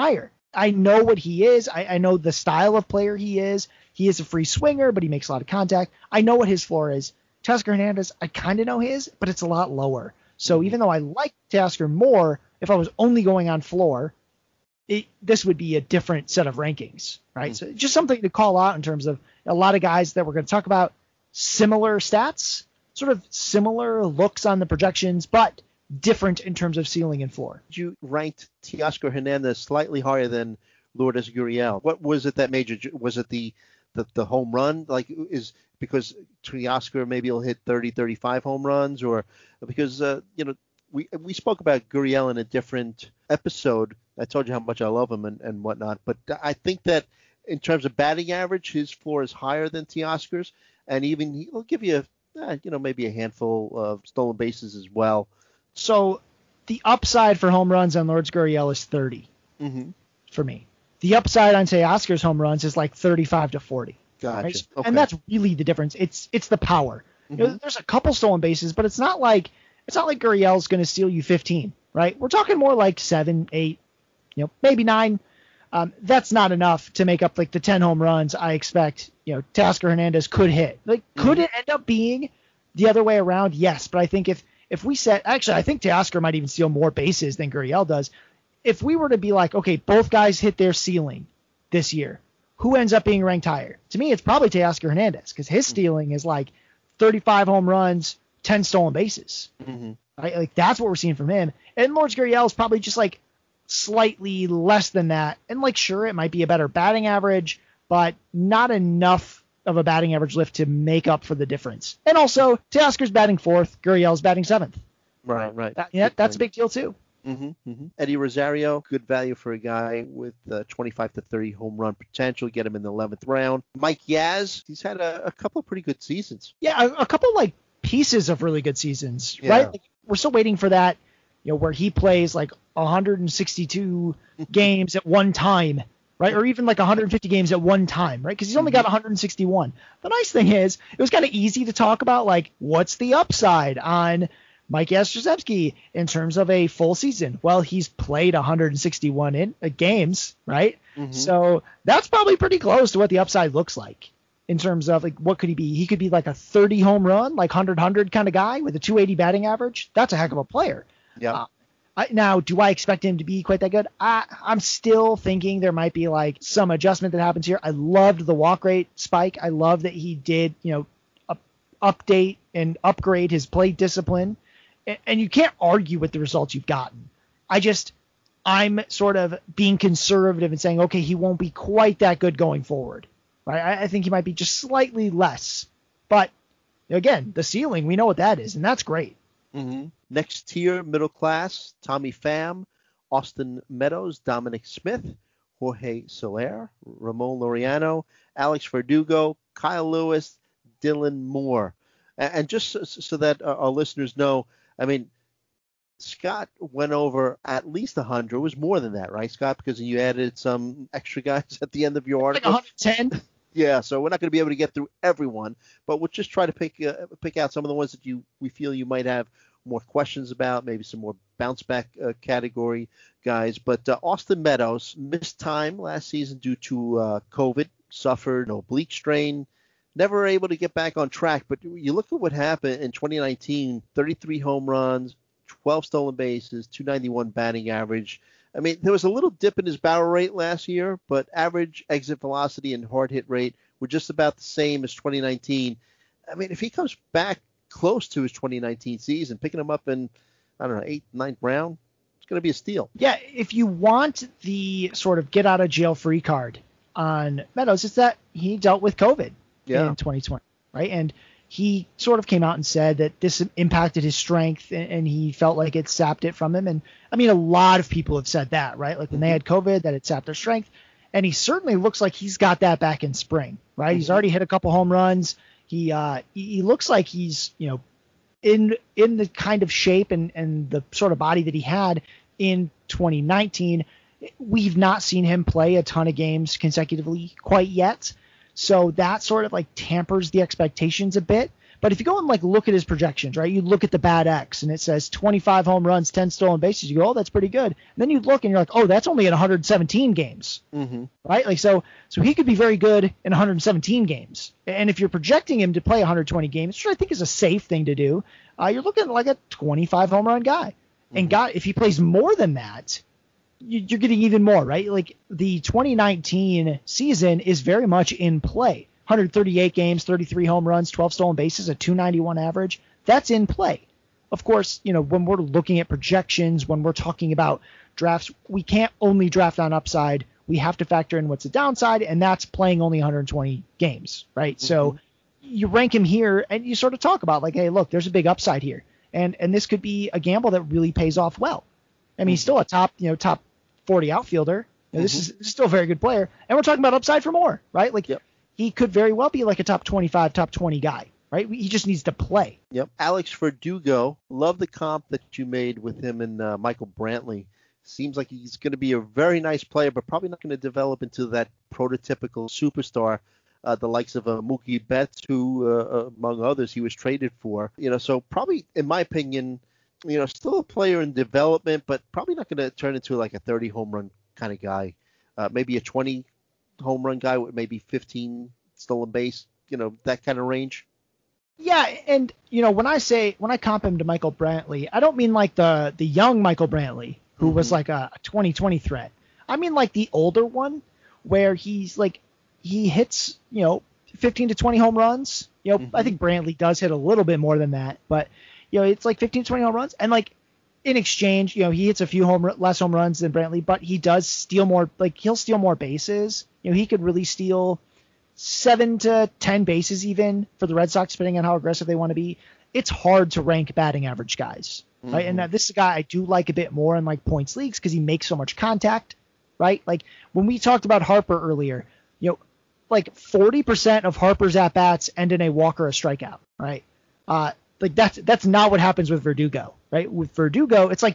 I know what he is. I know the style of player he is. He is a free swinger, but he makes a lot of contact. I know what his floor is. Teoscar Hernandez, I kind of know his, but it's a lot lower. So even though I like Teoscar more, if I was only going on floor, this would be a different set of rankings, right? So just something to call out in terms of a lot of guys that we're going to talk about, similar stats, sort of similar looks on the projections, but different in terms of ceiling and floor. You ranked Teoscar Hernandez slightly higher than Lourdes Gurriel. What was it that made you? Was it the home run? Like, is because Teoscar maybe he'll hit 30, 35 home runs, or because we spoke about Gurriel in a different episode. I told you how much I love him and whatnot, but I think that in terms of batting average, his floor is higher than Teoscar's, and even he'll give you maybe a handful of stolen bases as well. So the upside for home runs on Lourdes Gurriel is 30 for me. The upside on Teoscar's home runs is like 35 to 40. Gotcha. Right? Okay. And that's really the difference. It's the power. There's a couple stolen bases, but it's not like Gurriel's going to steal you 15, right? We're talking more like 7, 8, maybe 9. That's not enough to make up like the 10 home runs I expect, Teoscar Hernandez could hit. Like, could it end up being the other way around? Yes, but I think if we set, actually, I think Teoscar might even steal more bases than Gurriel does. If we were to be like, okay, both guys hit their ceiling this year, who ends up being ranked higher? To me, it's probably Teoscar Hernandez because his stealing is like 35 home runs, 10 stolen bases. Right? Like, that's what we're seeing from him. And Lourdes Gurriel is probably just like slightly less than that. And like, sure, it might be a better batting average, but not enough of a batting average lift to make up for the difference. And also, Teoscar's batting 4th, Gurriel's batting 7th. Right. That's a big deal too. Eddie Rosario, good value for a guy with 25 to 30 home run potential. Get him in the 11th round. Mike Yaz, he's had a couple of pretty good seasons. Yeah, a couple like pieces of really good seasons, right? Like, we're still waiting for that, where he plays like 162 games at one time, right? Or even like 150 games at one time, right? Because he's only got 161. The nice thing is, it was kind of easy to talk about, like, what's the upside on Mike Yastrzemski in terms of a full season? Well, he's played 161 games, right? So that's probably pretty close to what the upside looks like in terms of, like, what could he be? He could be like a 30 home run, like 100 kind of guy with a 280 batting average. That's a heck of a player. Yeah. Now, do I expect him to be quite that good? I'm still thinking there might be like some adjustment that happens here. I loved the walk rate spike. I love that he did, update and upgrade his plate discipline. And you can't argue with the results you've gotten. I'm sort of being conservative and saying, okay, he won't be quite that good going forward. Right? I think he might be just slightly less. But again, the ceiling, we know what that is, and that's great. Next tier, middle class, Tommy Pham, Austin Meadows, Dominic Smith, Jorge Soler, Ramon Laureano, Alex Verdugo, Kyle Lewis, Dylan Moore. And just so that our listeners know, I mean, Scott went over at least 100. It was more than that, right, Scott? Because you added some extra guys at the end of your article. Like 110. Yeah, so we're not going to be able to get through everyone, but we'll just try to pick out some of the ones that we feel you might have more questions about, maybe some more bounce back category guys. But Austin Meadows missed time last season due to COVID, suffered an oblique strain. Never able to get back on track, but you look at what happened in 2019, 33 home runs, 12 stolen bases, 291 batting average. I mean, there was a little dip in his barrel rate last year, but average exit velocity and hard hit rate were just about the same as 2019. I mean, if he comes back close to his 2019 season, picking him up in, 8th, 9th round, it's going to be a steal. Yeah, if you want the sort of get out of jail free card on Meadows, it's that he dealt with COVID in 2020, right? And he sort of came out and said that this impacted his strength and he felt like it sapped it from him. And I mean, a lot of people have said that, right? Like when they had COVID, that it sapped their strength. And he certainly looks like he's got that back in spring, right? He's already hit a couple home runs. He looks like he's, in the kind of shape and the sort of body that he had in 2019. We've not seen him play a ton of games consecutively quite yet. So that sort of like tampers the expectations a bit. But if you go and like look at his projections, right? You look at the Bat X and it says 25 home runs, 10 stolen bases. You go, oh, that's pretty good. And then you look and you're like, oh, that's only in 117 games, right? Like so he could be very good in 117 games. And if you're projecting him to play 120 games, which I think is a safe thing to do, you're looking at like a 25 home run guy. And if he plays more than that, you're getting even more, right? Like the 2019 season is very much in play. 138 games, 33 home runs, 12 stolen bases, a 291 average. That's in play. Of course, when we're looking at projections, when we're talking about drafts, we can't only draft on upside. We have to factor in what's the downside, and that's playing only 120 games, right? So you rank him here, and you sort of talk about like, hey, look, there's a big upside here, and this could be a gamble that really pays off well. I mean, he's still a top 40 outfielder. This is still a very good player, and we're talking about upside for more, right? Like, he could very well be like a top 25, top 20 guy, right? He just needs to play. Yep. Alex Verdugo, love the comp that you made with him and Michael Brantley. Seems like he's going to be a very nice player, but probably not going to develop into that prototypical superstar, the likes of Mookie Betts, who, among others, he was traded for. So probably, in my opinion, still a player in development, but probably not going to turn into like a 30 home run kind of guy. Maybe a 20 home run guy with maybe 15 stolen base, that kind of range. Yeah, and when I comp him to Michael Brantley, I don't mean like the young Michael Brantley who was like a 2020 threat. I mean like the older one where he's like he hits 15 to 20 home runs. I think Brantley does hit a little bit more than that, but it's like 15 to 20 home runs, and like in exchange, he hits a few less home runs than Brantley, but he does steal more. Like he'll steal more bases. He could really steal 7 to 10 bases even for the Red Sox, depending on how aggressive they want to be. It's hard to rank batting average guys, right? And this is a guy I do like a bit more in like points leagues because he makes so much contact, right? Like when we talked about Harper earlier, like 40% of Harper's at bats end in a walk or a strikeout, right? Like that's not what happens with Verdugo, right? With Verdugo, it's like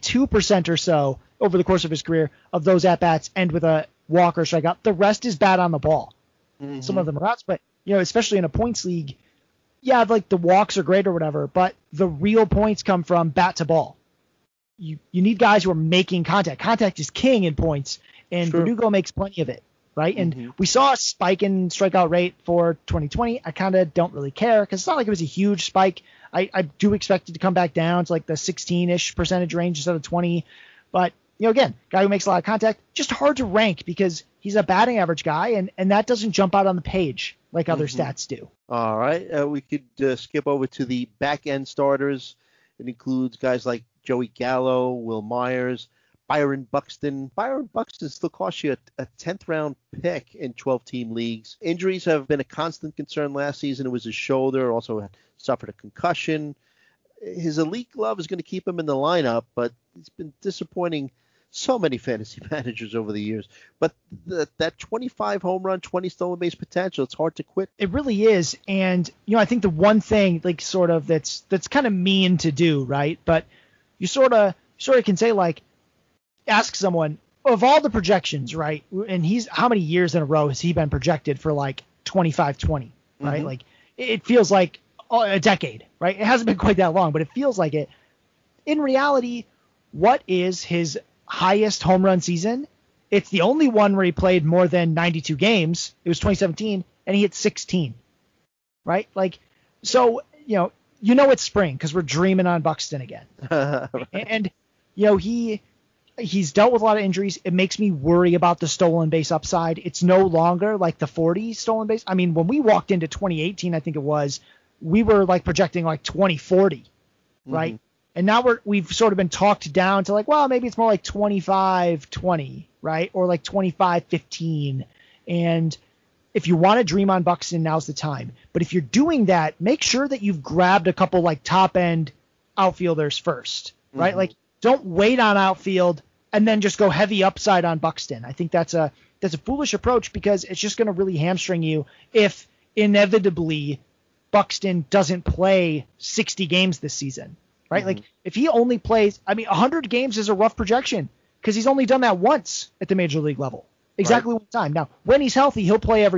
22% or so over the course of his career of those at bats end with a walk or strikeout. The rest is bat on the ball. Some of them are outs, but especially in a points league, like the walks are great or whatever, but the real points come from bat to ball. You need guys who are making contact. Contact is king in points, and Verdugo makes plenty of it, right? And we saw a spike in strikeout rate for 2020. I kind of don't really care because it's not like it was a huge spike. I do expect it to come back down to like the 16-ish percentage range instead of 20, but again, guy who makes a lot of contact, just hard to rank because he's a batting average guy, and that doesn't jump out on the page like other stats do. All right. We could skip over to the back-end starters. It includes guys like Joey Gallo, Will Myers, Byron Buxton. Byron Buxton still costs you a 10th-round pick in 12-team leagues. Injuries have been a constant concern last season. It was his shoulder, also suffered a concussion. His elite glove is going to keep him in the lineup, but it's been disappointing so many fantasy managers over the years. But that 25 home run, 20 stolen base potential, it's hard to quit. It really is. And, I think the one thing like sort of that's kind of mean to do, right? But you sort of can say like, ask someone of all the projections, right? And how many years in a row has he been projected for like 25-20, right? Like it feels like a decade, right? It hasn't been quite that long, but it feels like it. In reality, what is his highest home run season? It's the only one where he played more than 92 games. It was 2017, and he hit 16, right? Like, so, it's spring because we're dreaming on Buxton again. Right. And, he's dealt with a lot of injuries. It makes me worry about the stolen base upside. It's no longer like the 40 stolen base. I mean, when we walked into 2018, I think it was, we were like projecting like 2040, right? And now we've sort of been talked down to like, well, maybe it's more like 25-20, right? Or like 25-15. And if you want to dream on Buxton, now's the time. But if you're doing that, make sure that you've grabbed a couple like top end outfielders first, right? Like don't wait on outfield and then just go heavy upside on Buxton. I think that's a foolish approach because it's just going to really hamstring you if inevitably Buxton doesn't play 60 games this season, right? Like if he only plays, 100 games is a rough projection because he's only done that once at the major league level, exactly one time. Now, when he's healthy, he'll play every day.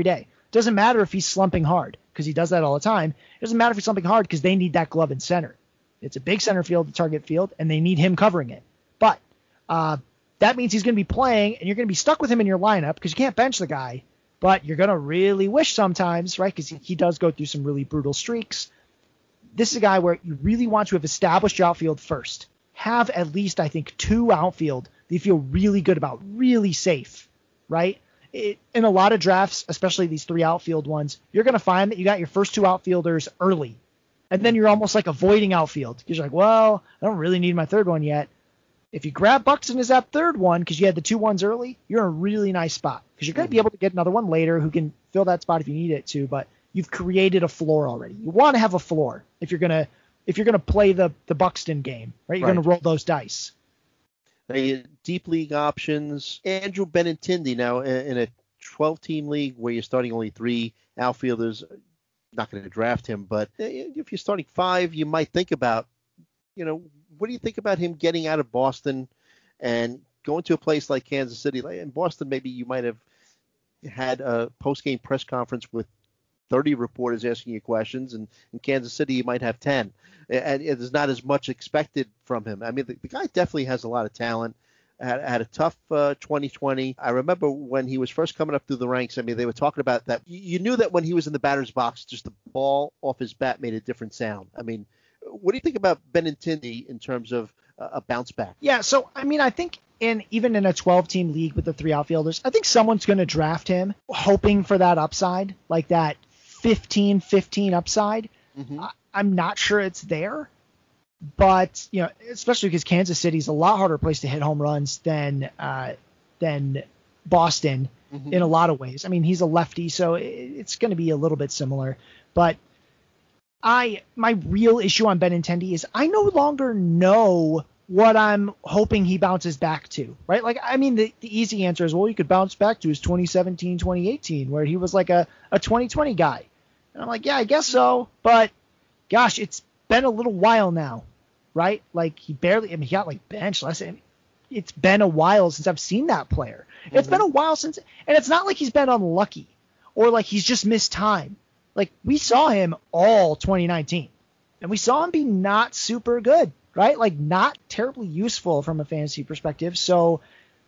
Doesn't matter if he's slumping hard, because he does that all the time. It doesn't matter if he's slumping hard, because they need that glove in center. It's a big center field, the target field, and they need him covering it. But that means he's going to be playing, and you're going to be stuck with him in your lineup because you can't bench the guy. But you're going to really wish sometimes, right, because he does go through some really brutal streaks. This is a guy where you really want to have established your outfield first. Have at least, I think, 2 outfield that you feel really good about, really safe, right? In a lot of drafts, especially these 3 outfield ones, you're going to find that you got your first 2 outfielders early. And then you're almost like avoiding outfield because you're like, well, I don't really need my 3rd one yet. If you grab Buxton as that 3rd one because you had the 2 ones early, you're in a really nice spot because you're going to be able to get another one later who can fill that spot if you need it to. But you've created a floor already. You want to have a floor if you're gonna play the Buxton game, right? You're going to roll those dice. Deep league options. Andrew Benintendi now in a 12-team league where you're starting only 3 outfielders. Not going to draft him, but if you're starting 5, you might think about, what do you think about him getting out of Boston and going to a place like Kansas City? In Boston, maybe you might have had a post-game press conference with 30 reporters asking you questions, and in Kansas City you might have 10. And there's not as much expected from him. I mean, the guy definitely has a lot of talent. Had a tough 2020. I remember when he was first coming up through the ranks, I mean, they were talking about that. You knew that when he was in the batter's box, just the ball off his bat made a different sound. I mean, what do you think about Benintendi in terms of a bounce back? Yeah, so, I mean, I think even in a 12-team league with the 3 outfielders, I think someone's going to draft him hoping for that upside, like that 15-15 upside. Mm-hmm. I'm not sure it's there. But, especially because Kansas City's a lot harder place to hit home runs than Boston in a lot of ways. I mean, he's a lefty, so it's going to be a little bit similar. But my real issue on Benintendi is I no longer know what I'm hoping he bounces back to, right? Like, I mean, the easy answer is, well, you could bounce back to his 2017, 2018, where he was like a 2020 guy. And I'm like, yeah, I guess so. But, gosh, it's been a little while now, right? Like he got like benched last time. It's been a while since I've seen that player. Mm-hmm. It's been a while since, and it's not like he's been unlucky or like he's just missed time. Like we saw him all 2019 and we saw him be not super good, right? Like not terribly useful from a fantasy perspective. So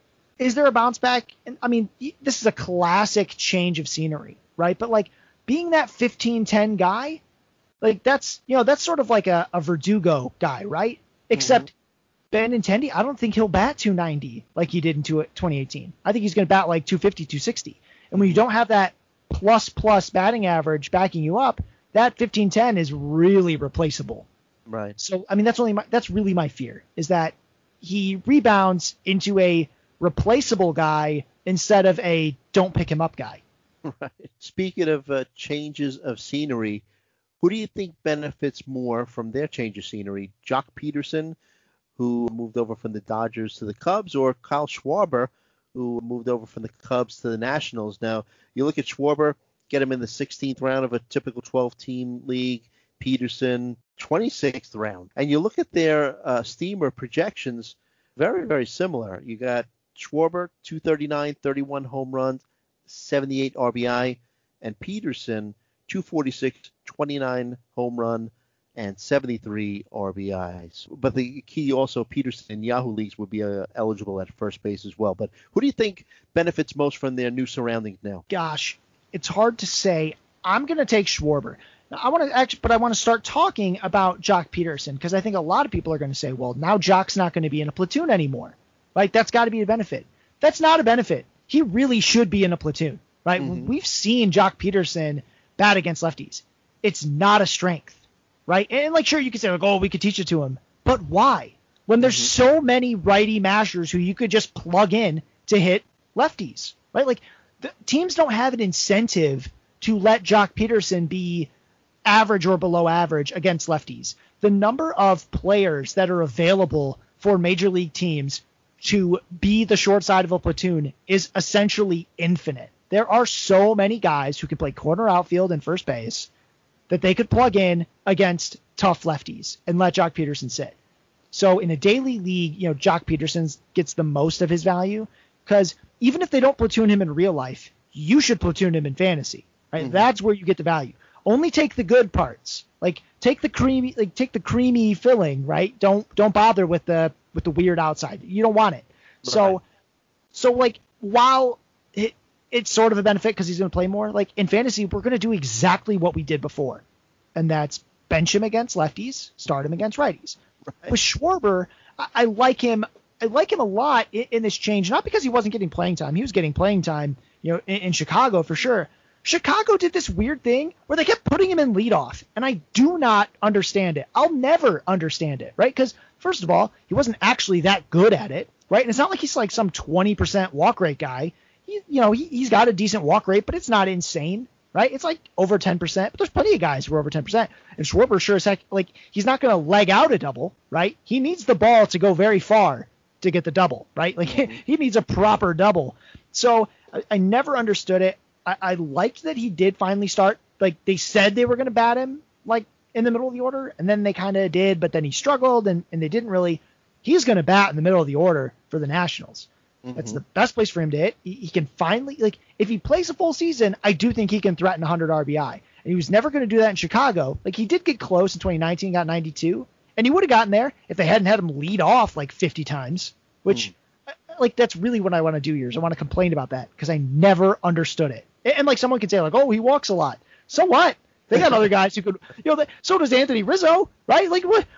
is there a bounce back? And I mean, this is a classic change of scenery, right? But like being that 15-10 guy, like that's sort of like a Verdugo guy, right? Except Benintendi, I don't think he'll bat 290 like he did in 2018. I think he's going to bat like 250, 260. And when you don't have that plus batting average backing you up, that 15-10 is really replaceable. Right. So, I mean, that's really my fear is that he rebounds into a replaceable guy instead of a don't pick him up guy. Right. Speaking of changes of scenery, who do you think benefits more from their change of scenery? Jock Peterson, who moved over from the Dodgers to the Cubs, or Kyle Schwarber, who moved over from the Cubs to the Nationals? Now, you look at Schwarber, get him in the 16th round of a typical 12-team league. Peterson, 26th round. And you look at their steamer projections, very, very similar. You got Schwarber, 239, 31 home runs, 78 RBI, and Peterson, 246, 29 home run, and 73 RBIs. But the key also, Peterson in Yahoo leagues would be eligible at first base as well. But who do you think benefits most from their new surroundings now? Gosh, it's hard to say. I'm going to take Schwarber. Now, I want to start talking about Jock Peterson because I think a lot of people are going to say, well, now Jock's not going to be in a platoon anymore. Right? That's got to be a benefit. That's not a benefit. He really should be in a platoon. Right? Mm-hmm. We've seen Jock Peterson bat against lefties. It's not a strength, right? And like, sure, you could say like, oh, we could teach it to him, but why? When there's so many righty mashers who you could just plug in to hit lefties, right? Like the teams don't have an incentive to let Jock Peterson be average or below average against lefties. The number of players that are available for major league teams to be the short side of a platoon is essentially infinite. There are so many guys who can play corner outfield and first base that they could plug in against tough lefties and let Jock Peterson sit. So in a daily league, Jock Peterson gets the most of his value because even if they don't platoon him in real life, you should platoon him in fantasy, right? Mm-hmm. That's where you get the value. Only take the good parts. Like take the creamy filling, right? Don't bother with the weird outside. You don't want it. Right. So like while it's sort of a benefit because he's going to play more, like in fantasy, we're going to do exactly what we did before. And that's bench him against lefties, start him against righties. Right. With Schwarber, I like him. I like him a lot in this change, not because he wasn't getting playing time. He was getting playing time, in Chicago for sure. Chicago did this weird thing where they kept putting him in leadoff, and I do not understand it. I'll never understand it, right? Because first of all, he wasn't actually that good at it, right? And it's not like he's like some 20% walk rate guy. He's got a decent walk rate, but it's not insane, right? It's like over 10%, but there's plenty of guys who are over 10%. And Schwarber sure as heck, like, he's not going to leg out a double, right? He needs the ball to go very far to get the double, right? Like, he needs a proper double. So I never understood it. I liked that he did finally start. Like, they said they were going to bat him, like, in the middle of the order, and then they kind of did, but then he struggled, and they didn't really. He's going to bat in the middle of the order for the Nationals. Mm-hmm. That's the best place for him to hit. He can finally, like, if he plays a full season, I do think he can threaten 100 RBI. And he was never going to do that in Chicago. Like, he did get close in 2019, got 92, and he would have gotten there if they hadn't had him lead off like 50 times, which, like, that's really what I want to do here is I want to complain about that because I never understood it. And like someone could say like, oh, he walks a lot. So what? They got other guys who could, so does Anthony Rizzo, right? Like, what?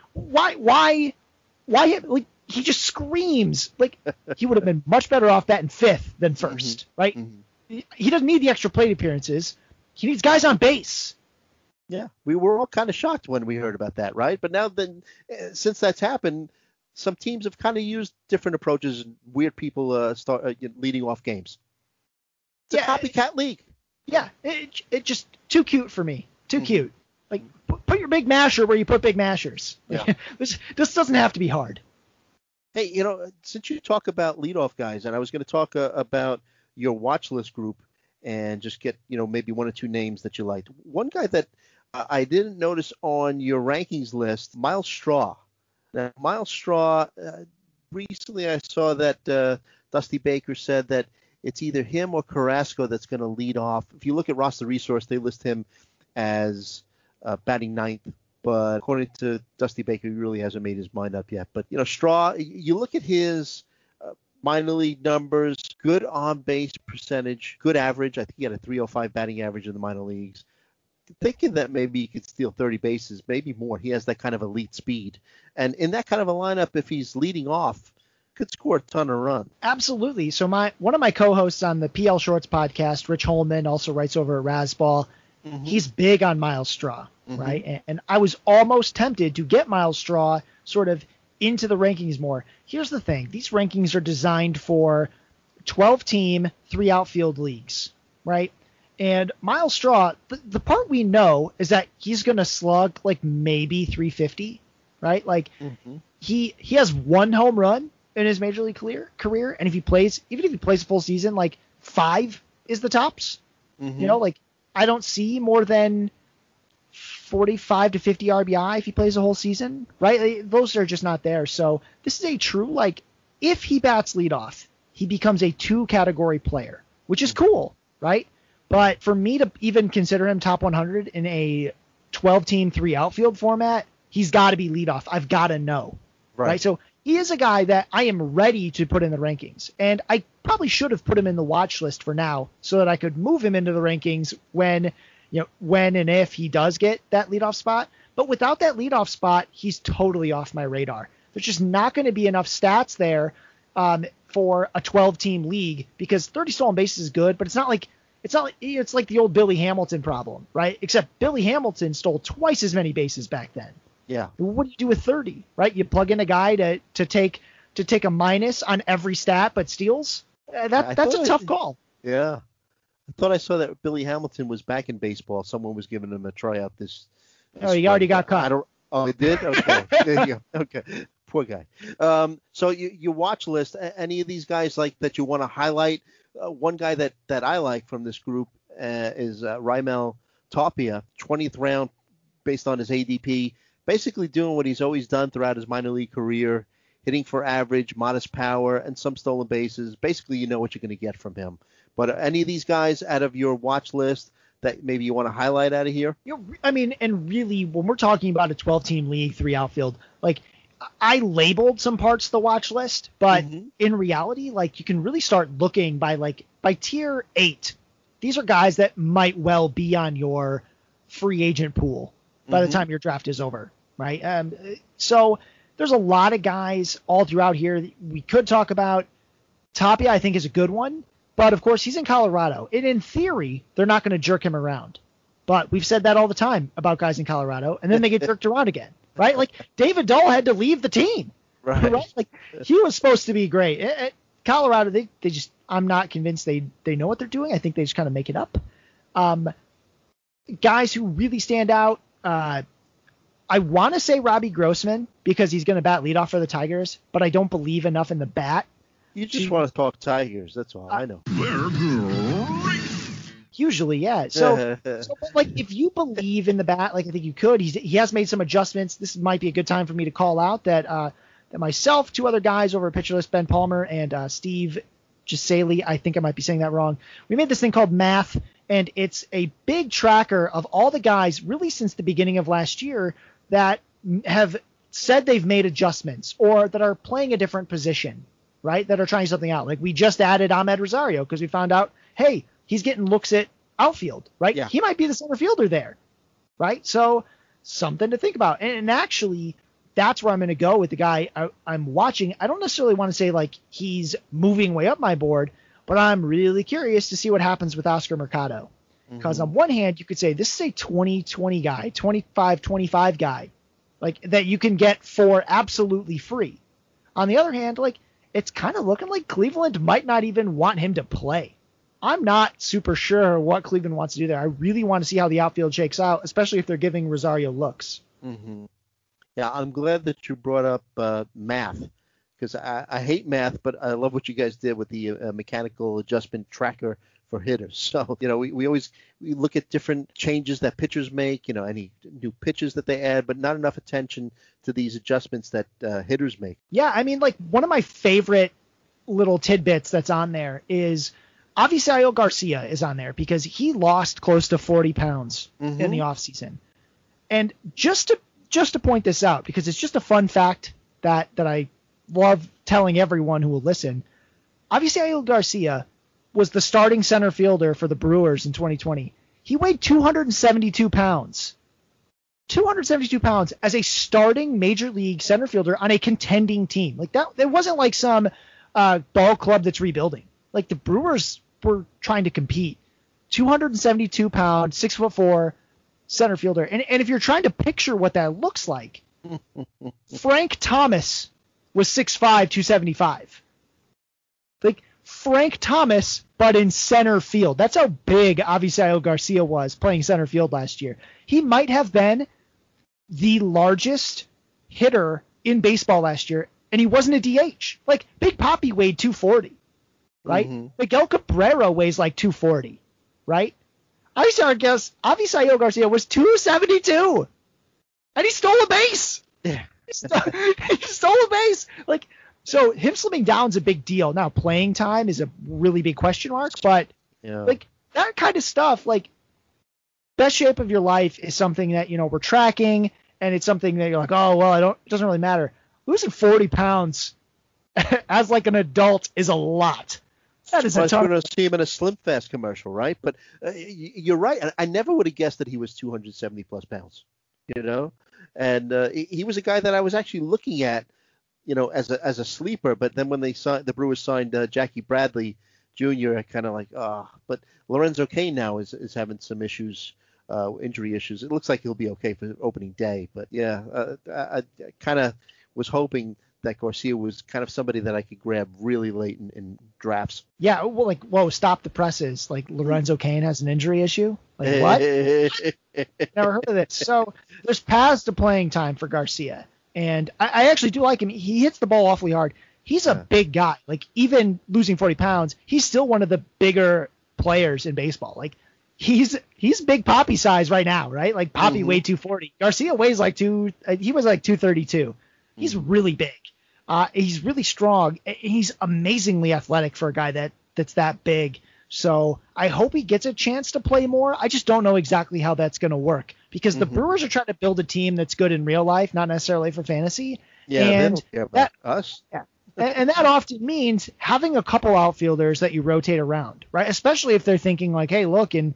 Why? Like, he just screams. Like, he would have been much better off batting fifth than first, right? Mm-hmm. He doesn't need the extra plate appearances. He needs guys on base. Yeah, we were all kind of shocked when we heard about that, right? But now then, since that's happened, some teams have kind of used different approaches and weird people start leading off games. It's a copycat league. Yeah, it just too cute for me. Too cute. Like, put your big masher where you put big mashers. Yeah. This doesn't have to be hard. Hey, since you talk about leadoff guys, and I was going to talk about your watch list group and just get, maybe one or two names that you liked. One guy that I didn't notice on your rankings list, Myles Straw. Now, Myles Straw, recently I saw that Dusty Baker said that it's either him or Carrasco that's going to lead off. If you look at Roster Resource, they list him as batting ninth. But according to Dusty Baker, he really hasn't made his mind up yet. But, Straw, you look at his minor league numbers, good on-base percentage, good average. I think he had a 305 batting average in the minor leagues. Thinking that maybe he could steal 30 bases, maybe more. He has that kind of elite speed. And in that kind of a lineup, if he's leading off, could score a ton of runs. Absolutely. So one of my co-hosts on the PL Shorts podcast, Rich Holman, also writes over at Razzball. Mm-hmm. He's big on Myles Straw, right? And I was almost tempted to get Myles Straw sort of into the rankings more. Here's the thing. These rankings are designed for 12-team, 3 outfield leagues, right? And Myles Straw, the part we know is that he's going to slug like maybe 350, right? Like he has 1 home run in his major league career, and even if he plays a full season, like 5 is the tops. Like I don't see more than 45 to 50 RBI if he plays a whole season, right? Those are just not there. So this is a true, like, if he bats leadoff, he becomes a 2-category player, which is cool, right? But for me to even consider him top 100 in a 12-team, 3 outfield format, he's got to be leadoff. I've got to know, right? So he is a guy that I am ready to put in the rankings, and I probably should have put him in the watch list for now so that I could move him into the rankings when and if he does get that leadoff spot. But without that leadoff spot, he's totally off my radar. There's just not going to be enough stats there for a 12-team league because 30 stolen bases is good, but it's like the old Billy Hamilton problem, right? Except Billy Hamilton stole twice as many bases back then. Yeah. What do you do with 30, right? You plug in a guy to take a minus on every stat but steals? That's a tough call. Yeah. I thought I saw that Billy Hamilton was back in baseball. Someone was giving him a tryout this Oh, he already got caught. It did? Okay. There you go. Okay. Poor guy. So your watch list, any of these guys like that you want to highlight? One guy that I like from this group is Raimel Tapia, 20th round based on his ADP. Basically doing what he's always done throughout his minor league career, hitting for average, modest power, and some stolen bases. Basically, you know what you're going to get from him. But any of these guys out of your watch list that maybe you want to highlight out of here? I mean, and really, when we're talking about a 12-team league, 3 outfield, like I labeled some parts of the watch list, but in reality, like you can really start looking by tier 8. These are guys that might well be on your free agent pool by the time your draft is over, right? So there's a lot of guys all throughout here that we could talk about. Tapia, I think, is a good one, but of course he's in Colorado. And in theory, they're not going to jerk him around. But we've said that all the time about guys in Colorado, and then they get jerked around again, right? Like David Dahl had to leave the team, right? Like he was supposed to be great. At Colorado, they just, I'm not convinced they know what they're doing. I think they just kind of make it up. Guys who really stand out, I want to say Robbie Grossman because he's going to bat leadoff for the Tigers, but I don't believe enough in the bat. You just want to talk Tigers. That's all I know. Usually, yeah. So but like if you believe in the bat, like I think you could, he has made some adjustments. This might be a good time for me to call out that myself, 2 other guys over at Pitcher List, Ben Palmer and Steve Gisali, I think I might be saying that wrong. We made this thing called Math, and it's a big tracker of all the guys really since the beginning of last year that have said they've made adjustments or that are playing a different position, right? That are trying something out. Like we just added Ahmed Rosario because we found out, hey, he's getting looks at outfield, right? Yeah. He might be the center fielder there, right? So something to think about. And actually, that's where I'm going to go with the guy I'm watching. I don't necessarily want to say like he's moving way up my board, but I'm really curious to see what happens with Oscar Mercado. Because on one hand, you could say this is a 20-20 guy, 25-25 guy, like that you can get for absolutely free. On the other hand, like it's kind of looking like Cleveland might not even want him to play. I'm not super sure what Cleveland wants to do there. I really want to see how the outfield shakes out, especially if they're giving Rosario looks. Yeah, I'm glad that you brought up Math because I hate Math, but I love what you guys did with the mechanical adjustment tracker for hitters. So, we always look at different changes that pitchers make, any new pitches that they add, but not enough attention to these adjustments that hitters make. Yeah, I mean, like one of my favorite little tidbits that's on there is Avisail Garcia is on there because he lost close to 40 pounds in the offseason. And just to point this out, because it's just a fun fact that I love telling everyone who will listen, Avisail Garcia was the starting center fielder for the Brewers in 2020. He weighed 272 pounds. 272 pounds as a starting major league center fielder on a contending team. Like that, it wasn't like some ball club that's rebuilding. Like the Brewers were trying to compete. 272 pound, 6'4" center fielder. And if you're trying to picture what that looks like, Frank Thomas was 6'5", 275. Like Frank Thomas, but in center field. That's how big Avisail Garcia was playing center field last year. He might have been the largest hitter in baseball last year, and he wasn't a DH. Like Big Papi weighed 240, right? Miguel Cabrera weighs like 240, right? Avisail Garcia was 272, and he stole a base. Yeah. He stole a base. Like, so him slimming down is a big deal. Now playing time is a really big question mark, but like that kind of stuff, like best shape of your life is something that, we're tracking, and it's something that you're like, oh, well, it doesn't really matter. Losing 40 pounds as like an adult is a lot. That is a ton. We're going to see him in a Slim Fast commercial, right? But you're right. I never would have guessed that he was 270 plus pounds, and he was a guy that I was actually looking at, as a sleeper. But then when the Brewers signed Jackie Bradley Jr., I kind of like, but Lorenzo Cain now is having some issues, injury issues. It looks like he'll be okay for opening day. But yeah, I kind of was hoping that Garcia was kind of somebody that I could grab really late in drafts. Yeah, well, like, whoa, stop the presses. Like Lorenzo Cain has an injury issue? Like what? Never heard of this. So there's paths to playing time for Garcia. And I actually do like him. He hits the ball awfully hard. He's a big guy. Like even losing 40 pounds, he's still one of the bigger players in baseball. Like he's Big Papi size right now, right? Like Papi weighed 240. Garcia weighs like he was like 232. He's really big. He's really strong. He's amazingly athletic for a guy that's that big. So I hope he gets a chance to play more. I just don't know exactly how that's going to work because the Brewers are trying to build a team that's good in real life, not necessarily for fantasy. Yeah, and they don't care about us. Yeah. And that often means having a couple outfielders that you rotate around, right? Especially if they're thinking like, hey, look, in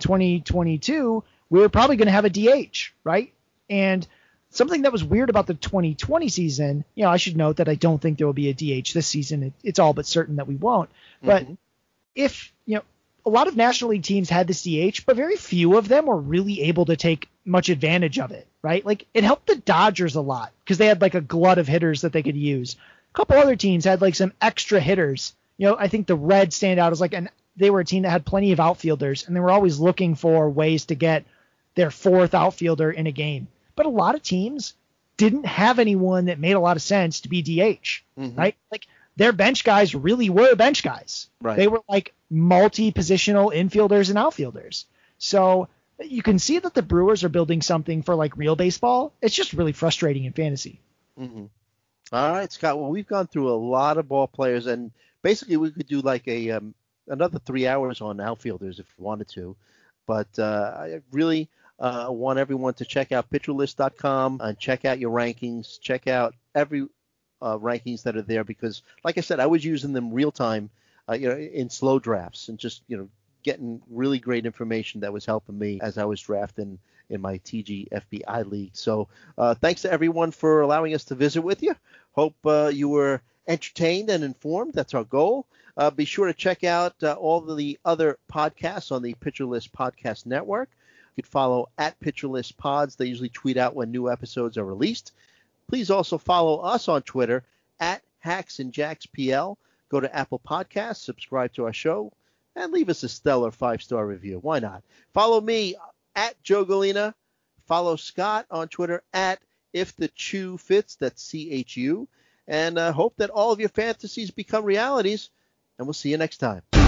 2022, we're probably going to have a DH, right? And something that was weird about the 2020 season, I should note that I don't think there will be a DH this season. It's all but certain that we won't. But if, a lot of National League teams had this DH, but very few of them were really able to take much advantage of it, right? Like it helped the Dodgers a lot because they had like a glut of hitters that they could use. A couple other teams had like some extra hitters. I think the Reds stand out as they were a team that had plenty of outfielders and they were always looking for ways to get their fourth outfielder in a game. But a lot of teams didn't have anyone that made a lot of sense to be DH, right? Like their bench guys really were bench guys. Right. They were like multi-positional infielders and outfielders. So you can see that the Brewers are building something for like real baseball. It's just really frustrating in fantasy. All right, Scott. Well, we've gone through a lot of ball players, and basically we could do like another 3 hours on outfielders if we wanted to. But I really want everyone to check out PitcherList.com and check out your rankings. Check out every rankings that are there because, like I said, I was using them real time, in slow drafts and just getting really great information that was helping me as I was drafting in my TG FBI league. So thanks to everyone for allowing us to visit with you. Hope you were entertained and informed. That's our goal. Be sure to check out all the other podcasts on the Pitcher List Podcast Network. You could follow at Pitcher List Pods. They usually tweet out when new episodes are released. Please also follow us on Twitter at Hacks and Jacks PL. Go to Apple Podcasts, subscribe to our show, and leave us a stellar 5-star review. Why not? Follow me at Joe Galena. Follow Scott on Twitter at If the Chew Fits. That's CHU. And hope that all of your fantasies become realities. And we'll see you next time.